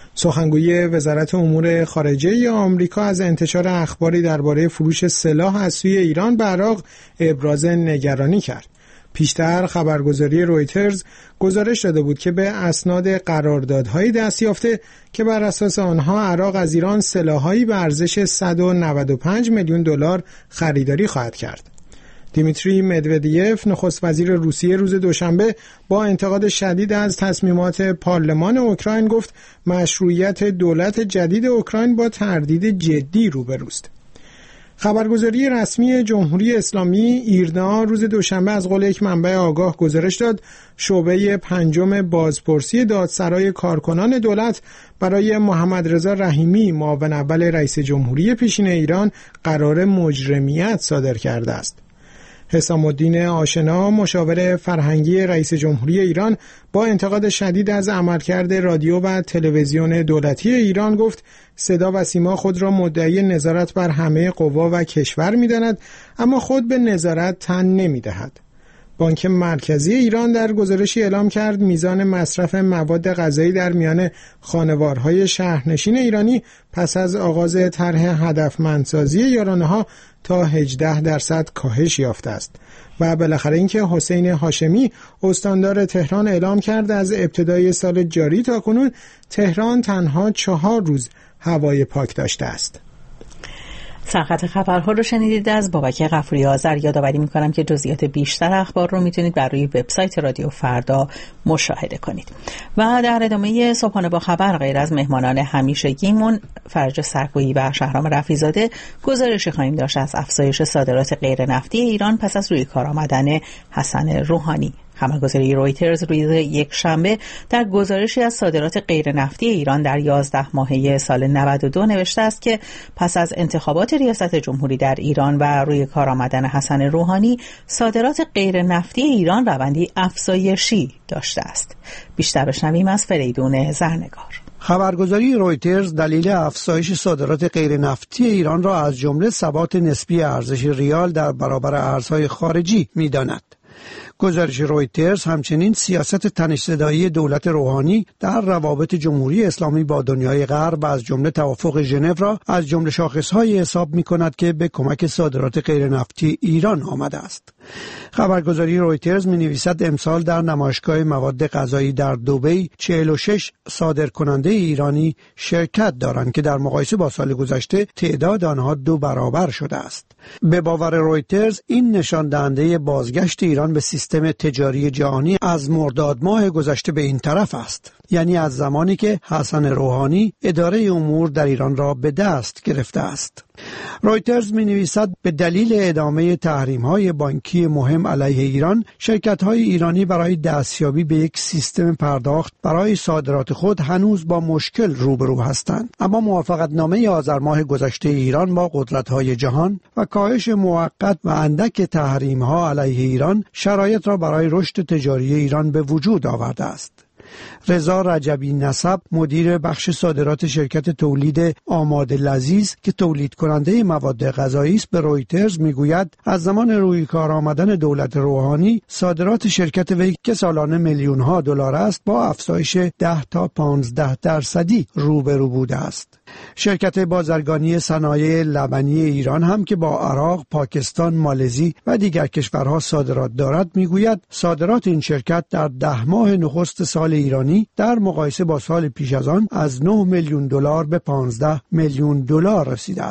سخنگوی وزارت امور خارجه آمریکا از انتشار اخباری درباره فروش سلاح از سوی ایران به عراق ابراز نگرانی کرد. پیشتر خبرگزاری رویترز گزارش داده بود که به اسناد قراردادهای دست یافته که بر اساس آنها عراق از ایران سلاح‌هایی به ارزش صد و نود و پنج میلیون دلار خریداری خواهد کرد. دیمیتری مدودیف نخست وزیر روسیه روز دوشنبه با انتقاد شدید از تصمیمات پارلمان اوکراین گفت مشروعیت دولت جدید اوکراین با تردید جدی روبروست. خبرگزاری رسمی جمهوری اسلامی ایرنا روز دوشنبه از قول یک منبع آگاه گزارش داد شعبه پنجم بازپرسی دادسرای کارکنان دولت برای محمد رضا رحیمی معاون اول رئیس جمهوری پیشین ایران قرار مجرمیت صادر کرده است. حسام الدین آشنا مشاور فرهنگی رئیس جمهوری ایران با انتقاد شدید از عملکرد رادیو و تلویزیون دولتی ایران گفت صدا و سیما خود را مدعی نظارت بر همه قوا و کشور می‌داند اما خود به نظارت تن نمی‌دهد. بانک مرکزی ایران در گزارشی اعلام کرد میزان مصرف مواد غذایی در میان خانوارهای شهرنشین ایرانی پس از آغاز طرح هدفمندسازی یارانه‌ها تا هجده درصد کاهش یافته است. و بالاخره اینکه حسین هاشمی استاندار تهران اعلام کرد از ابتدای سال جاری تا کنون تهران تنها چهار روز هوای پاک داشته است. سرخط خبرها رو شنیدید از بابک غفوری آذر. یادآوری می‌کنم که جزئیات بیشتر اخبار رو میتونید بر روی وبسایت رادیو فردا مشاهده کنید. و در ادامه صبحانه با خبر غیر از مهمانان همیشگیمون فرج سرکویی و شهرام رفیع‌زاده گزارشی خواهیم داشت از افزایش صادرات غیر نفتی ایران پس از روی کار آمدن حسن روحانی. خبرگزاری رویترز روز یک شنبه در گزارشی از صادرات غیر نفتی ایران در یازده ماهه سال نود و دو نوشته است که پس از انتخابات ریاست جمهوری در ایران و روی کار آمدن حسن روحانی صادرات غیر نفتی ایران روندی افزایشی داشته است. بیشتر بشنویم از فریدون زرنگار. خبرگزاری رویترز دلیل افزایش صادرات غیر نفتی ایران را از جمله ثبات نسبی ارزش ریال در برابر ارزهای خارجی می‌داند. گزارش رویترز همچنین سیاست تنش‌زدایی دولت روحانی در روابط جمهوری اسلامی با دنیای غرب و از جمله توافق ژنو را از جمله شاخص‌های حساب می‌کند که به کمک صادرات غیر نفتی ایران آمده است. خبرگزاری رویترز می‌نویسد امسال در نمایشگاه مواد غذایی در دبی چهل و شش صادرکننده ایرانی شرکت دارند که در مقایسه با سال گذشته تعداد آنها دو برابر شده است. به باور رویترز این نشان دهنده بازگشت ایران به سیستم تجاری جهانی از مرداد ماه گذشته به این طرف است، یعنی از زمانی که حسن روحانی اداره امور در ایران را به دست گرفته است. رویترز می نویسد به دلیل ادامه تحریم‌های بانکی مهم علیه ایران، شرکت‌های ایرانی برای دستیابی به یک سیستم پرداخت برای صادرات خود هنوز با مشکل روبرو هستند. اما موافقتنامه آذر ماه گذشته ایران با قدرت‌های جهان و کاهش موقت و اندک تحریم‌ها علیه ایران شرایط را برای رشد تجاری ایران به وجود آورده است. رضا رجبی نسب مدیر بخش صادرات شرکت تولید آماده لذیذ که تولید کننده مواد غذایی است به رویترز میگوید از زمان روی کار آمدن دولت روحانی صادرات شرکت وی که سالانه میلیون ها دلار است با افزایش ده تا پانزده درصدی روبرو بوده است. شرکت بازرگانی صنایع لبنی ایران هم که با عراق، پاکستان، مالزی و دیگر کشورها صادرات دارد میگوید صادرات این شرکت در ده ماه نخست سال ایرانی در مقایسه با سال پیش از آن از نه میلیون دلار به پانزده میلیون دلار رسیده است.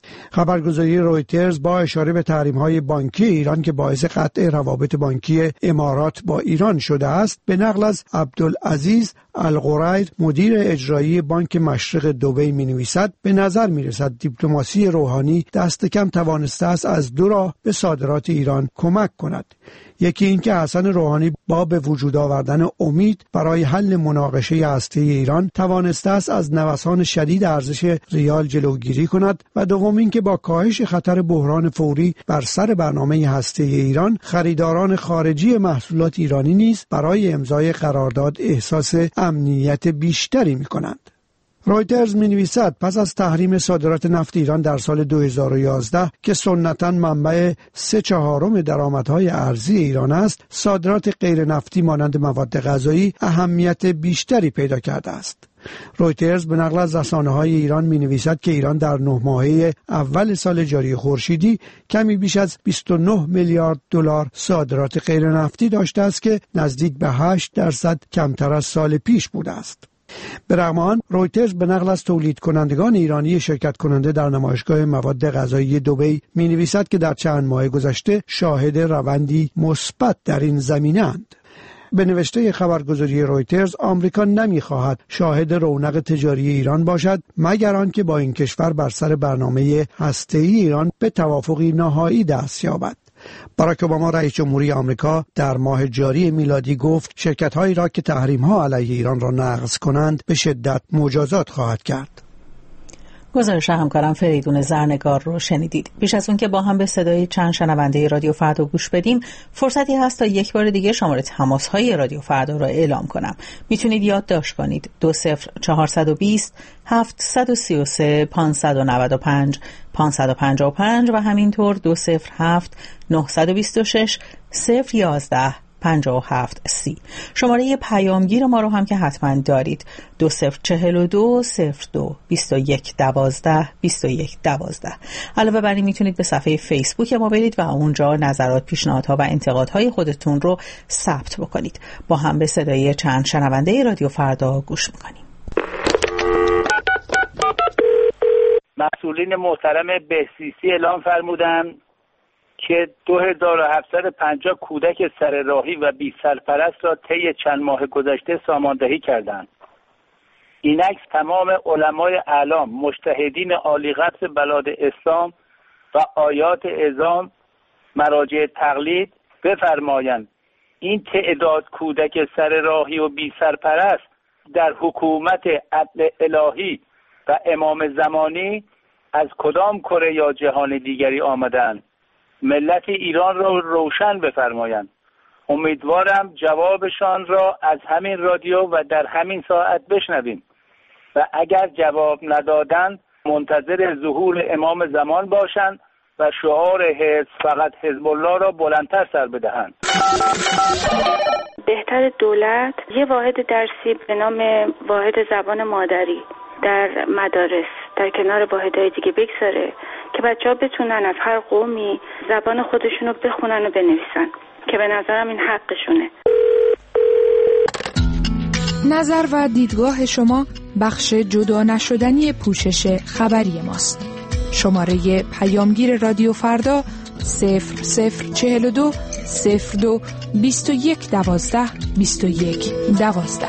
خبرگزاری رویترز با اشاره به تحریم‌های بانکی ایران که باعث قطع روابط بانکی امارات با ایران شده است، به نقل از عبدالعزیز القریر مدیر اجرایی بانک مشرق دبی می‌نویسد به نظر می‌رسد دیپلماسی روحانی دست کم توانسته است از دو راه به صادرات ایران کمک کند. یکی این که حسن روحانی با به وجود آوردن امید برای حل مناقشه هسته‌ای ایران توانسته است از نوسان شدید ارزش ریال جلوگیری کند و دوم این که با کاهش خطر بحران فوری بر سر برنامه هسته‌ای ایران خریداران خارجی محصولات ایرانی نیز برای امضای قرارداد احساس امنیت بیشتری می‌کنند. رویترز می‌نویسد پس از تحریم صادرات نفت ایران در سال دو هزار و یازده که سنتاً منبع سه چهارم درآمدهای ارزی ایران است، صادرات غیر نفتی مانند مواد غذایی اهمیت بیشتری پیدا کرده است. رویترز به نقل از رسانه‌های ایران می‌نویسد که ایران در نه ماهه اول سال جاری خورشیدی کمی بیش از بیست و نه میلیارد دلار صادرات غیر نفتی داشته است که نزدیک به هشت درصد کمتر از سال پیش بوده است. برغم آن، رویترز به نقل از تولید کنندگان ایرانی شرکت کننده در نمایشگاه مواد غذایی دبی می نویسد که در چند ماه گذشته شاهد روندی مثبت در این زمینه‌اند. به نوشته خبرگزاری رویترز، آمریکا نمی‌خواهد شاهد رونق تجاری ایران باشد مگر آنکه با این کشور بر سر برنامه هسته‌ای ایران به توافقی نهایی دست یابد. باراک اوباما رئیس جمهوری آمریکا در ماه جاری میلادی گفت شرکت‌هایی را که تحریم‌ها علیه ایران را نقض کنند به شدت مجازات خواهد کرد. گزارش همکارم فریدون زرنگار رو شنیدید. پیش از اون که با هم به صدای چند شنونده رادیو فردا گوش بدیم، فرصتی هست تا یک بار دیگه شماره تماس‌های رادیو فردا را اعلام کنم. میتونید یادداشت کنید دو صفر چهارصد و بیست هفتصد و سی و سه پانصد و نود و پنج پانصد و پنجاه و پنج و همینطور دو صفر هفت نهصد و بیست و شش صفر یازده پنجاه و هفت سی. شماره پیامگیر ما رو هم که حتما دارید دو صفر چهل و دو صفر دو بیست و یک دوازده بیست و یک دوازده. علاوه بر این میتونید به صفحه فیسبوک ما برید و اونجا نظرات، پیشنهادها و انتقادهای خودتون رو ثبت بکنید. با هم به صدای چند شنونده رادیو فردا گوش میکنیم. مسئولین محترم بهسیسی اعلام فرمودند که دو هزار و هفتصد و پنجاه کودک سرراهی و بی سرپرست را طی چند ماه گذشته ساماندهی کردند. اینک تمام علمای اعلام، مجتهدین عالیقدر بلاد اسلام و آیات اعظام، مراجع تقلید بفرمایند این تعداد کودک سرراهی و بی سرپرست در حکومت عدل الهی و امام زمانی از کدام کره یا جهان دیگری آمدند؟ ملت ایران را روشن بفرمایند. امیدوارم جوابشان را از همین رادیو و در همین ساعت بشنویم و اگر جواب ندادند منتظر ظهور امام زمان باشند و شعار حزب فقط حزب الله را بلندتر سر بدهند. بهتر دولت یه واحد درسی به نام واحد زبان مادری در مدارس در کنار واحدهای دیگه بگذاره که بچه‌ها بتونن از هر قومی زبان خودشونو بخونن و بنویسن که به نظرم این حقشونه. نظر و دیدگاه شما بخش جدا نشدنی پوشش خبری ماست. شماره پیامگیر رادیو فردا صفر صفر چهل و دو صفر دو بیست و یک دوازده بیست و یک دوازده.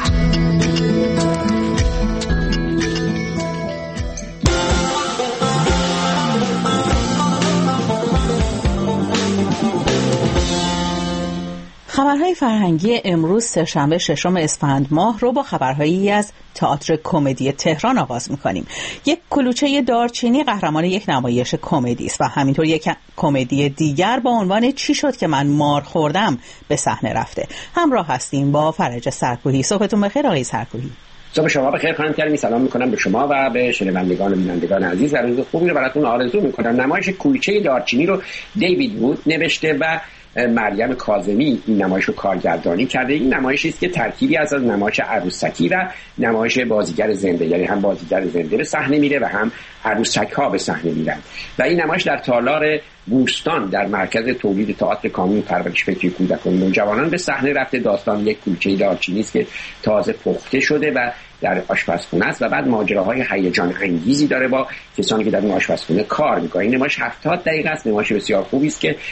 خبرهای فرهنگی امروز سه‌شنبه ششم اسفند ماه رو با خبرهایی از تئاتر کمدی تهران آغاز می‌کنیم. یک کلوچه دارچینی قهرمان یک نمایش کمدی است و همینطور یک کمدی دیگر با عنوان چی شد که من مار خوردم به صحنه رفته. همراه هستیم با فرج سرکوهی. صبحتون بخیر آقای سرکوهی. صبح شما بخیر خانم کریمی. سلام میکنم به شما و به شنوندگان و بینندگان عزیز. روز خوبی رو براتون آرزو میکنم. نمایش کلوچه دارچینی رو دیوید وود نوشته و مریم کاظمی این نمایش رو کارگردانی کرده. این نمایشی است که ترکیبی از نمایش عروسکی و نمایش بازیگر زنده، یعنی هم بازیگر زنده به صحنه میره و هم عروسک‌ها به صحنه میرن و این نمایش در تالار بوستان در مرکز تولید تئاتر کامیون پرورش فکری کودکان و نوجوانان به صحنه رفته. داستان یک کلچه دارچینی است که تازه پخته شده و در آشپزخونه است و بعد ماجراهای هیجان انگیزی داره با کسانی که در این آشپزخونه کار میکنن. این نمایش هفتاد دقیقه است، نمایش بسیار خوبی است که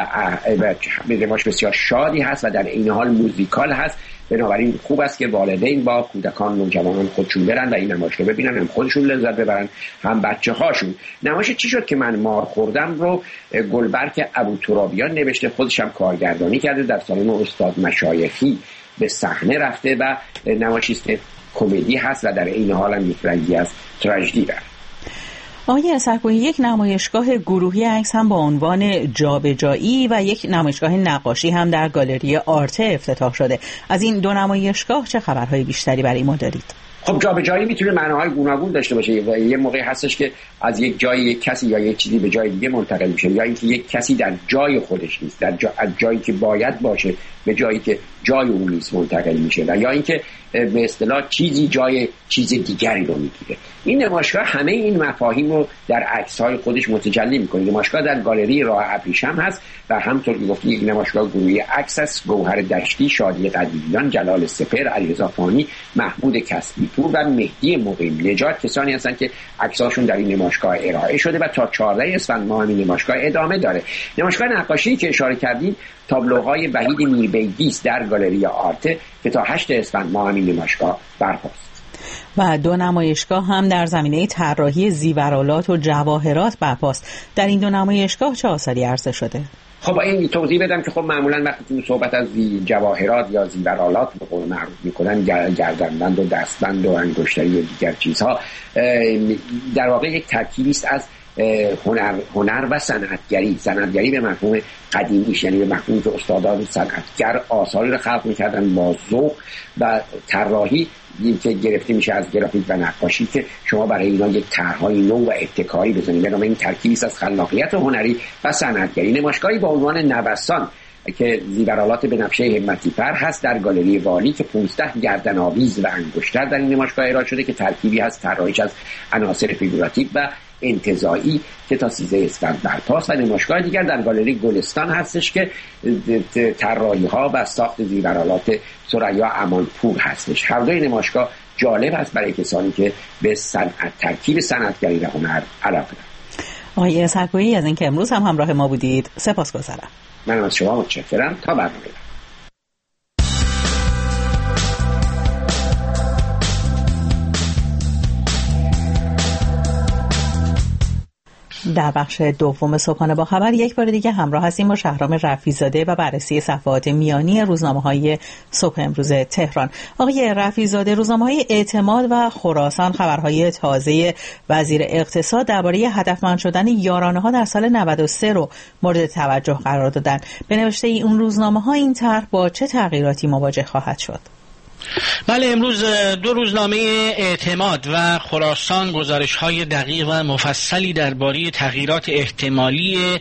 نمایش بسیار شادی هست و در این حال موزیکال هست. بنابراین خوب است که والدین با کودکان نوجوانان خودشون برن و این نمایش رو ببینن، هم خودشون لذت ببرن هم بچه هاشون. نمایش چی شد که من مار خوردم رو گلبرگ ابوترابیان نوشته، خودش هم کارگردانی کرده، در سالن استاد مشایخی به صحنه رفته و نمایشی است که کمدی هست و در این حال هم یک رنگی از تراژدی داره. آقای اثرگویی، یک نمایشگاه گروهی عکس هم با عنوان جابجایی و یک نمایشگاه نقاشی هم در گالری آرته افتتاح شده. از این دو نمایشگاه چه خبرهای بیشتری برای ما دارید؟ خب جابجایی میتونه معناهای گوناگون داشته باشه. یه موقعی هستش که از یک جای یک کسی یا یک چیزی به جای دیگه منتقل میشه، یا اینکه یک کسی در جای خودش نیست، در جا... از جایی که باید باشه به جایی که جای اون نیست منتقل میشه، و یا اینکه به اصطلاح چیزی جای چیز دیگری رو میگیره. این نمایشگاه همه این مفاهیم رو در عکس‌های خودش متجلی میکنه. نمایشگاه در گالری راه ابریشم هست و همونطور که گفتم یک نمایشگاه گروهی عکس است. گوهر دشتی، شادی قدیمیان، جلال سپهر، علیرضا فانی، محمود کسبی پور و مهدی مقیم نژاد کسانی هستند که عکساشون در این نمایشگاه ارائه شده و تا چهاردهم اسفند ماه این نمایشگاه ادامه داره. نمایشگاه نقاشی که اشاره کردیم تابلوهای وحید میربیگی است در گالری آرته که تا هشتم اسفند ماه این نمایشگاه برپاست. و دو نمایشگاه هم در زمینه طراحی زیورآلات و جواهرات برپاست. در این دو نمایشگاه چه آثاری عرضه شده؟ خب این توضیح بدم که خب معمولا وقتی که صحبت از جواهرات یا زیورآلات به قول معروف میکنن، گردنبند و دستبند و انگشتری و دیگر چیزها، در واقع یک ترکیبی است از هنر هنر و صنعتگری. صنعتگری به مفهوم قدیمیش، یعنی به مفهومی که استادان صنعتگر آثاری رو خلق میکردن با ذوق و طراحی که گرفته میشه از گرافیک و نقاشی که شما برای اینا یک طرح‌های نو و ابتکاری بزنید. بنابراین این ترکیبی است از خلاقیت هنری و صنعتگری. نمایشگاهی با عنوان نوسان که زیورآلات بنفشه همتی پر هست در گالری والی که پانزده گردن‌آویز و انگشتر در این نمایشگاه ارائه شده که ترکیبی هست طراحیش از عناصر فیگوراتیو و انتزاعی که تا سیزدهم اسفند برپاست. و نمایشگاه دیگر در گالری گلستان هستش که طراحی‌ها و ساخت زیورآلات ثریا امانپور هستش. هر دوی نمایشگاه جالب هست برای کسانی که به صنعت ترکیب صنعتگری و هنر علاقه دارند. آقای اثرگویی، از اینکه امروز هم همراه ما بودید سپاسگزارم. من از شما متشکرم. تا برنامه بعد. در بخش دوم صبحانه با خبر یک بار دیگه همراه هستیم با شهرام رفیع‌زاده و بررسی صفحات میانی روزنامه‌های صبح امروز تهران. آقای رفیع‌زاده، روزنامه‌های اعتماد و خراسان خبرهای تازه وزیر اقتصاد درباره هدفمند شدن یارانه‌ها در سال نود و سه رو مورد توجه قرار دادن. به نوشته ای اون روزنامه‌ها این طرح با چه تغییراتی مواجه خواهد شد؟ بله، امروز دو روزنامه اعتماد و خراسان گزارش‌های دقیق و مفصلی درباره تغییرات احتمالی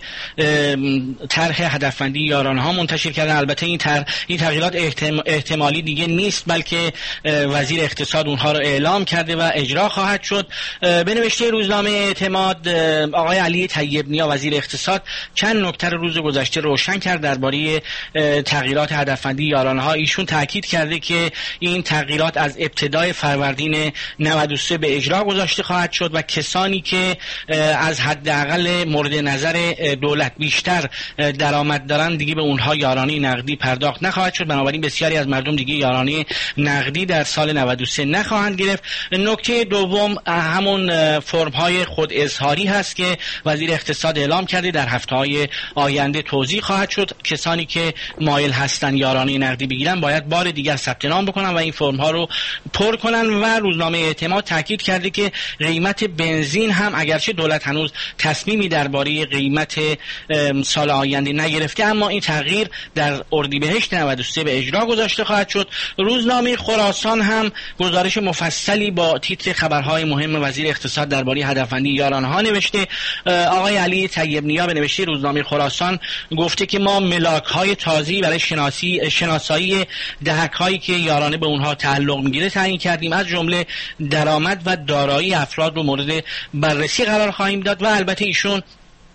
طرح هدفمندی یارانه‌ها منتشر کردن. البته این طرح این تغییرات احتمالی دیگه نیست، بلکه وزیر اقتصاد اونها رو اعلام کرده و اجرا خواهد شد. به نوشته روزنامه اعتماد آقای علی طیب نیا وزیر اقتصاد چند نکته روز گذشته روشن کرد درباره تغییرات هدفمندی یارانه‌ها. ایشون تاکید کرده که این تغییرات از ابتدای فروردین نود و سه به اجرا گذاشته خواهد شد و کسانی که از حداقل مورد نظر دولت بیشتر درآمد دارن دیگه به اونها یارانه نقدی پرداخت نخواهد شد. بنابراین بسیاری از مردم دیگه یارانه نقدی در سال نود و سه نخواهند گرفت. نکته دوم همون فرم‌های خود اظهاری هست که وزیر اقتصاد اعلام کرده در هفته‌های آینده توزیع خواهد شد. کسانی که مایل هستن یارانه نقدی بگیرن باید بار دیگر ثبت نام بکنن و این فرم ها رو پر کنن. و روزنامه اعتماد تاکید کرده که قیمت بنزین هم اگرچه دولت هنوز تصمیمی درباره قیمت سال آینده نگرفته، اما این تغییر در اردیبهشت نود و سه به اجرا گذاشته خواهد شد. روزنامه خراسان هم گزارش مفصلی با تیتر خبرهای مهم وزیر اقتصاد درباره هدفمندی یارانه‌ها نوشته. آقای علی طیب نیا به نوشته روزنامه خراسان گفته که ما ملاک های تازه‌ای برای شناسی شناسایی دهک هایی که یارانه شخصانه به اونها تعلق میگیره تعیین کردیم. از جمله درآمد و دارایی افراد رو مورد بررسی قرار خواهیم داد و البته ایشون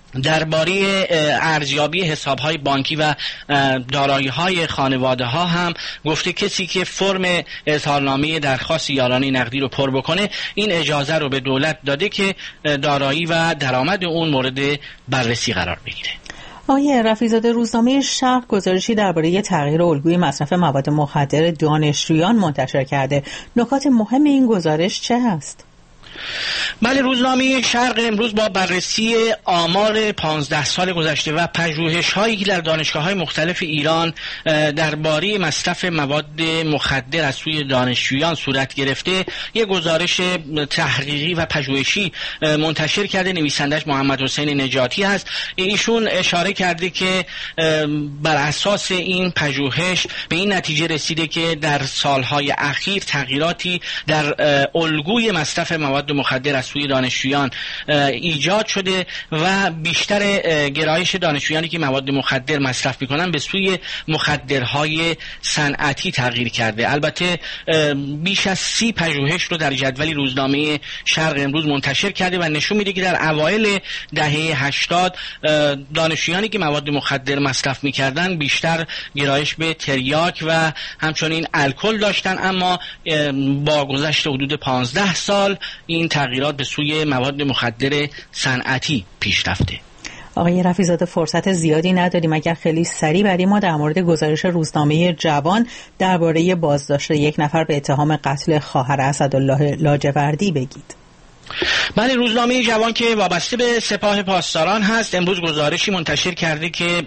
درباره ارزیابی حساب‌های بانکی و دارایی‌های خانواده‌ها هم گفته کسی که فرم اظهارنامه درخواست یارانه نقدی رو پر بکنه این اجازه رو به دولت داده که دارایی و درآمد اون مورد بررسی قرار بگیره. آقای رفیع‌زاده، روزنامه شرق گزارشی درباره تغییر الگوی مصرف مواد مخدر دانشجویان منتشر کرده. نکات مهم این گزارش چه هست؟ بله، روزنامه شرق امروز با بررسی آمار پانزده سال گذشته و پژوهش‌هایی که در دانشگاه‌های مختلف ایران درباره مصرف مواد مخدر از سوی دانشجویان صورت گرفته یک گزارش تحقیقی و پژوهشی منتشر کرده. نویسندش محمد حسین نجاتی هست. ایشون اشاره کرده که بر اساس این پژوهش به این نتیجه رسیده که در سالهای اخیر تغییراتی در الگوی مصرف مواد مخدر از سوی دانشجویان ایجاد شده و بیشتر گرایش دانشجویانی که مواد مخدر مصرف میکنن به سوی مخدرهای صنعتی تغییر کرده. البته بیش از سی پژوهش رو در جدولی روزنامه شرق امروز منتشر کرده و نشون میده که در اوایل دهه هشتاد دانشجویانی که مواد مخدر مصرف میکردن بیشتر گرایش به تریاک و همچنین الکل داشتن، اما با گذشت حدود پانزده سال این تغییرات به سوی مواد مخدر صنعتی پیش رفته. آقای رفیع‌زاده، فرصت زیادی نداریم، اگر خیلی سریع برای ما در مورد گزارش روزنامه جوان درباره بازداشت یک نفر به اتهام قتل خواهر اسدالله لاجوردی بگید. بله، روزنامه جوان که وابسته به سپاه پاسداران هست امروز گزارشی منتشر کرده که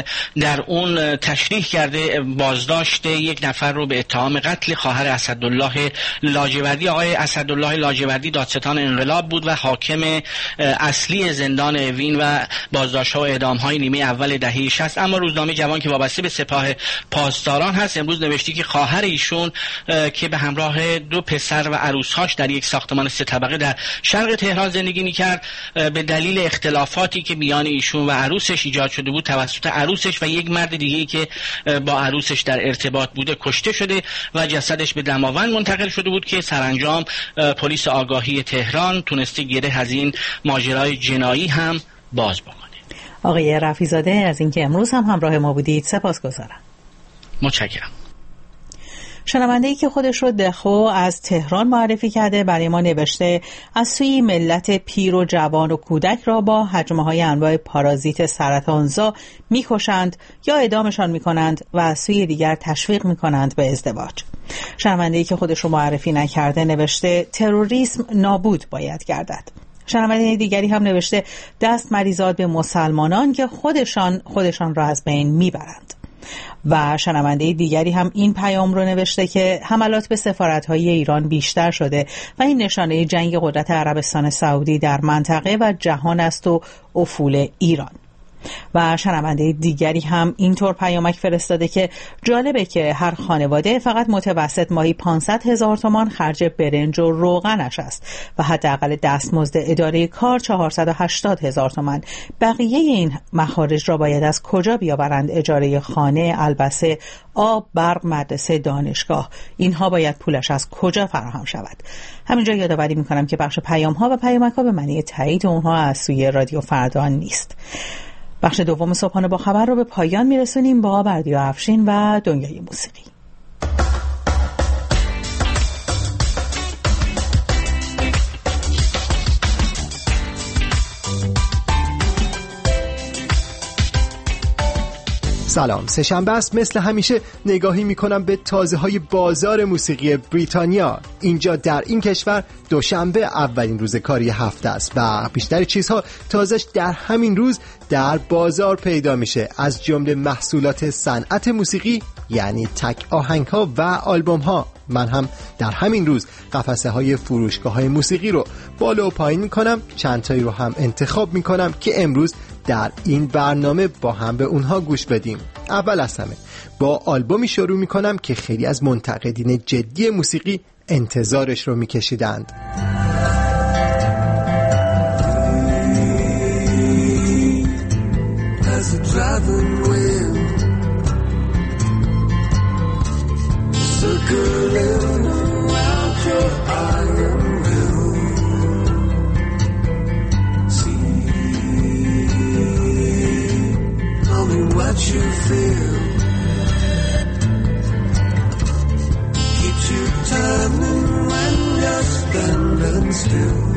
در اون تشریح کرده بازداشت یک نفر رو به اتهام قتل خواهر اسدالله لاجوردی. آقای اسدالله لاجوردی دادستان انقلاب بود و حاکم اصلی زندان اوین و بازداشت‌ها و اعدام‌های نیمه اول دهه شصت. اما روزنامه جوان که وابسته به سپاه پاسداران هست امروز نوشته که خواهر ایشون که به همراه دو پسر و عروس‌هاش در یک ساختمان سه طبقه در شرق تهران زندگی میکرد به دلیل اختلافاتی که میان ایشون و عروسش ایجاد شده بود توسط عروسش و یک مرد دیگه‌ای که با عروسش در ارتباط بوده کشته شده و جسدش به دماوند منتقل شده بود که سرانجام پلیس آگاهی تهران تونسته گره از این ماجرای جنایی هم باز بکنه. آقای رفیع‌زاده، از اینکه امروز هم همراه ما بودید سپاسگزارم. متشکرم. شنونده‌ای که خودش رو دخو از تهران معرفی کرده برای ما نوشته از سوی ملت پیر و جوان و کودک را با حجمه‌های انواع پارازیت سرطانزا می‌کشند یا اعدامشان می‌کنند و از سوی دیگر تشویق می‌کنند به ازدواج. شنونده‌ای که خودش رو معرفی نکرده نوشته تروریسم نابود باید گردد. شنونده دیگری هم نوشته دست مریزاد به مسلمانان که خودشان خودشان را از بین می‌برند. و شنونده دیگری هم این پیام رو نوشته که حملات به سفارت‌های ایران بیشتر شده و این نشانه جنگ قدرت عربستان سعودی در منطقه و جهان است و افول ایران. و شنونده دیگری هم اینطور پیامک فرستاده که جالبه که هر خانواده فقط متوسط ماهی پانصد هزار تومان خرج برنج و روغنش است و حداقل دستمزد اداره کار چهارصد و هشتاد هزار تومان. بقیه این مخارج را باید از کجا بیاورند؟ اجاره خانه، البسه، آب، برق، مدرسه، دانشگاه، اینها باید پولش از کجا فراهم شود؟ همینجا یادآوری میکنم که بخش پیام ها و پیامک ها به معنی تایید اونها از سوی رادیو فردا نیست. بخش دوم صبحانه با خبر رو به پایان میرسونیم با بردیا افشین و دنیای موسیقی. سلام، سه‌شنبه است. مثل همیشه نگاهی میکنم به تازه های بازار موسیقی بریتانیا. اینجا در این کشور دوشنبه اولین روز کاری هفته است و بیشتر چیزها تازهش در همین روز در بازار پیدا میشه، از جمله محصولات صنعت موسیقی یعنی تک آهنگ ها و آلبوم ها. من هم در همین روز قفسه های فروشگاه های موسیقی رو بالا و پایین میکنم، چند تایی رو هم انتخاب میکنم که امروز در این برنامه با هم به اونها گوش بدیم. اول از همه با آلبومی شروع میکنم که خیلی از منتقدین جدی موسیقی انتظارش رو میکشیدند. Good. what you feel keeps you turning when you're standing still.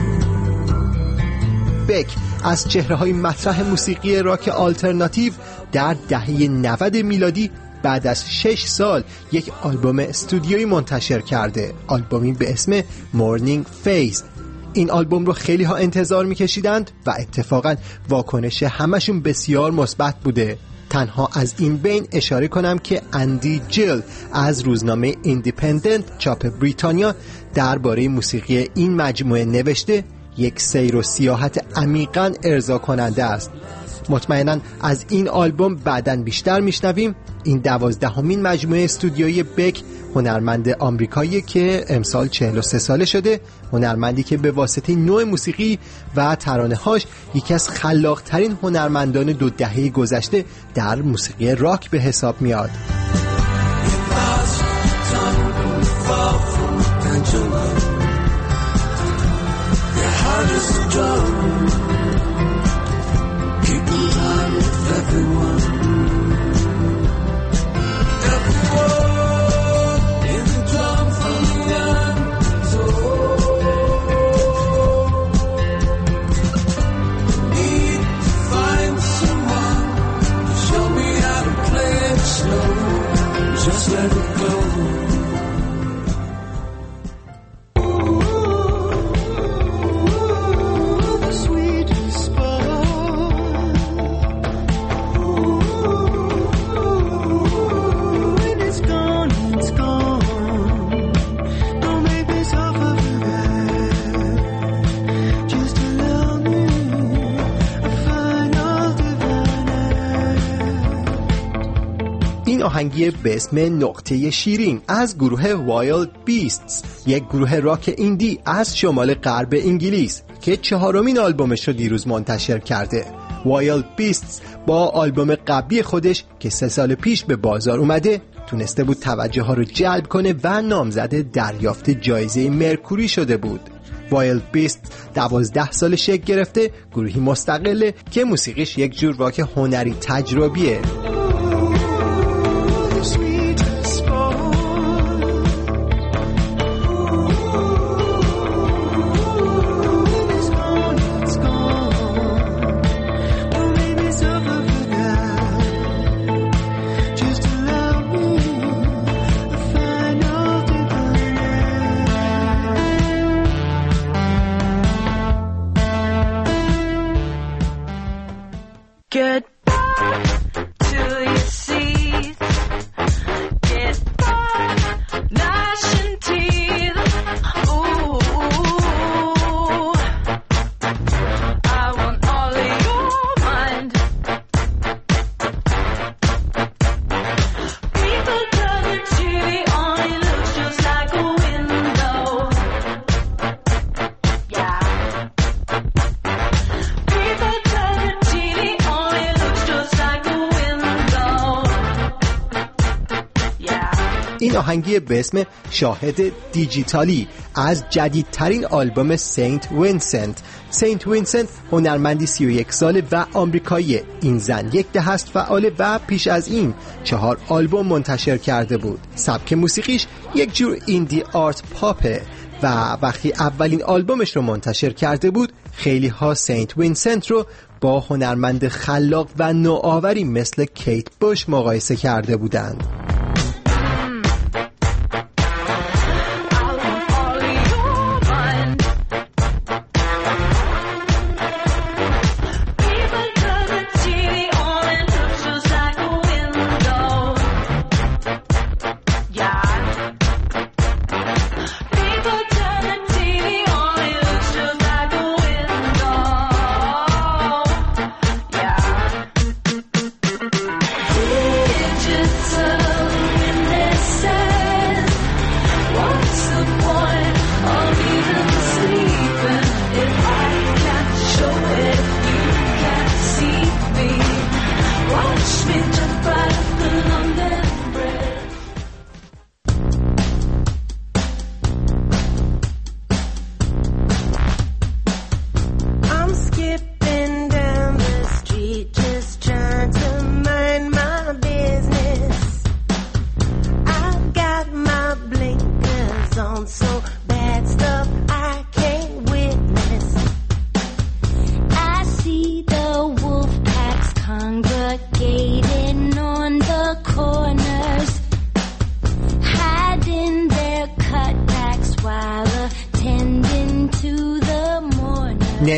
بک از چهره‌های مطرح موسیقی راک آلترناتیو در دهه نود میلادی بعد از شش سال یک آلبوم استودیویی منتشر کرده، آلبومی به اسم مورنینگ فیز. این آلبوم رو خیلی ها انتظار میکشیدند و اتفاقا واکنش همشون بسیار مثبت بوده. تنها از این بین اشاره کنم که اندی جیل از روزنامه ایندیپندنت چاپ بریتانیا درباره موسیقی این مجموعه نوشته یک سیر و سیاحت عمیقاً ارضا کننده است. مطمئناً از این آلبوم بعداً بیشتر میشنویم. این دوازدهمین مجموعه استودیویی بک، هنرمند آمریکایی که امسال چهل و سه ساله شده، هنرمندی که به واسطه نوع موسیقی و ترانه‌هاش یکی از خلاق‌ترین هنرمندان دو دهه گذشته در موسیقی راک به حساب میاد. آهنگی به اسم نقطه شیرین از گروه وایلد بیستس، یک گروه راک ایندی از شمال غرب انگلیس که چهارمین آلبومش رو دیروز منتشر کرده. وایلد بیستس با آلبوم قبلی خودش که سه سال پیش به بازار اومده تونسته بود توجه ها رو جلب کنه و نامزد دریافت جایزه مرکوری شده بود. وایلد بیست دوازده سال شکل گرفته، گروهی مستقله که موسیقیش یک جور راک هنری تجربیه. این آهنگی به اسم شاهد دیجیتالی از جدیدترین آلبوم سنت وینسنت. سنت وینسنت هنرمندی سی و یک ساله و آمریکایی. این زن یک دهه است فعاله و پیش از این چهار آلبوم منتشر کرده بود. سبک موسیقیش یک جور ایندی آرت پاپه و وقتی اولین آلبومش رو منتشر کرده بود خیلی ها سنت وینسنت رو با هنرمند خلاق و نوآوری مثل کیت بوش مقایسه کرده بودند. Digital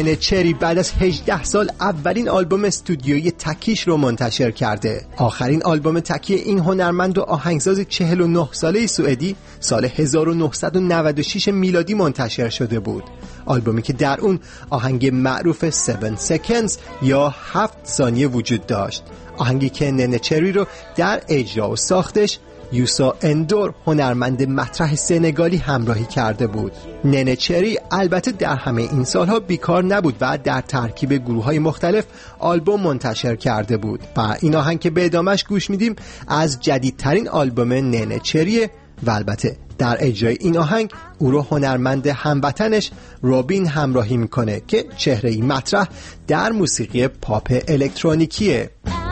ننه چری بعد از هجده سال اولین آلبوم استودیویی تکیش رو منتشر کرده. آخرین آلبوم تکی این هنرمند و آهنگساز چهل و نه ساله سوئدی سال هزار و نهصد و نود و شش میلادی منتشر شده بود. آلبومی که در اون آهنگ معروف هفت seconds یا هفت ثانیه وجود داشت. آهنگی که ننه چری رو در اجرا و ساختش یوسا اندور هنرمند مطرح سنگالی همراهی کرده بود. ننه چری البته در همه این سالها بیکار نبود و در ترکیب گروه‌های مختلف آلبوم منتشر کرده بود و این آهنگ که به ادامهش گوش میدیم از جدیدترین آلبوم ننه چریه و البته در اجرای این آهنگ او رو هنرمند هموطنش رابین همراهی میکنه که چهره‌ای مطرح در موسیقی پاپ الکترونیکیه.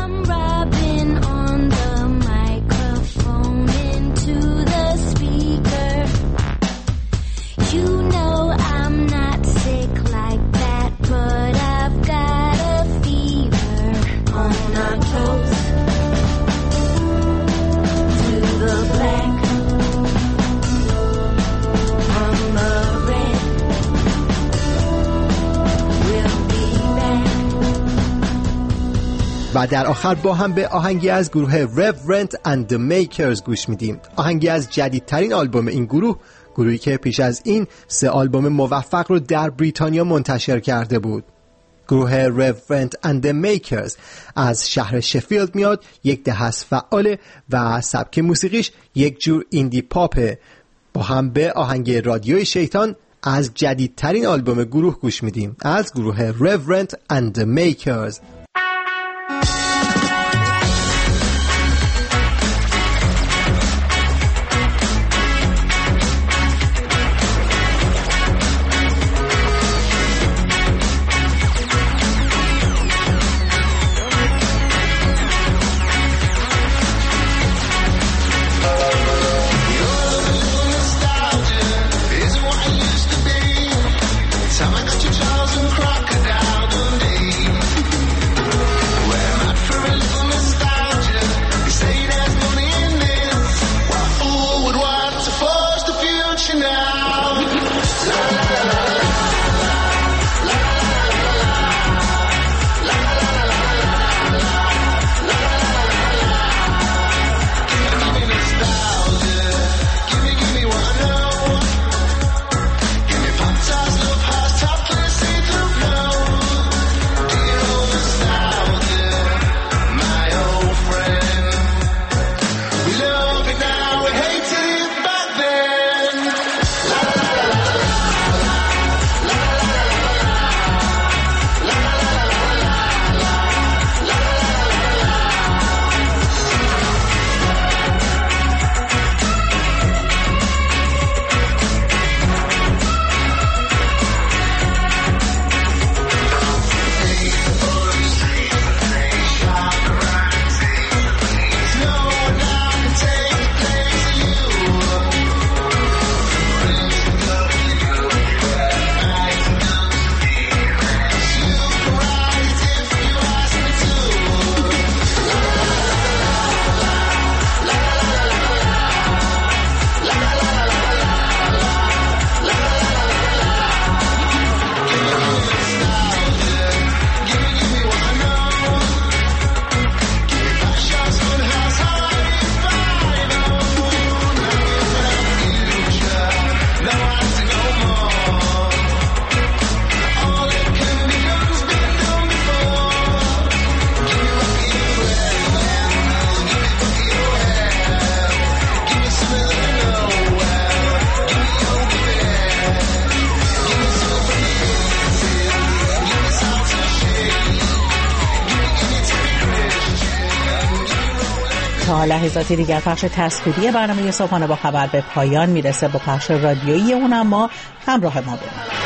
و در آخر با هم به آهنگی از گروه Reverend and the Makers گوش میدیم. آهنگی از جدیدترین آلبوم این گروه، گروهی که پیش از این سه آلبوم موفق رو در بریتانیا منتشر کرده بود. گروه Reverend and the Makers از شهر شفیلد میاد، یک دهه از فعاله و سبک موسیقیش یک جور ایندی پاپه. با هم به آهنگ رادیوی شیطان از جدیدترین آلبوم گروه گوش میدیم، از گروه Reverend and the Makers. تا لحظاتی دیگر پخش تصویری برنامه صبحانه با خبر به پایان میرسه. با پخش رادیویی اون اما همراه ما بمونید.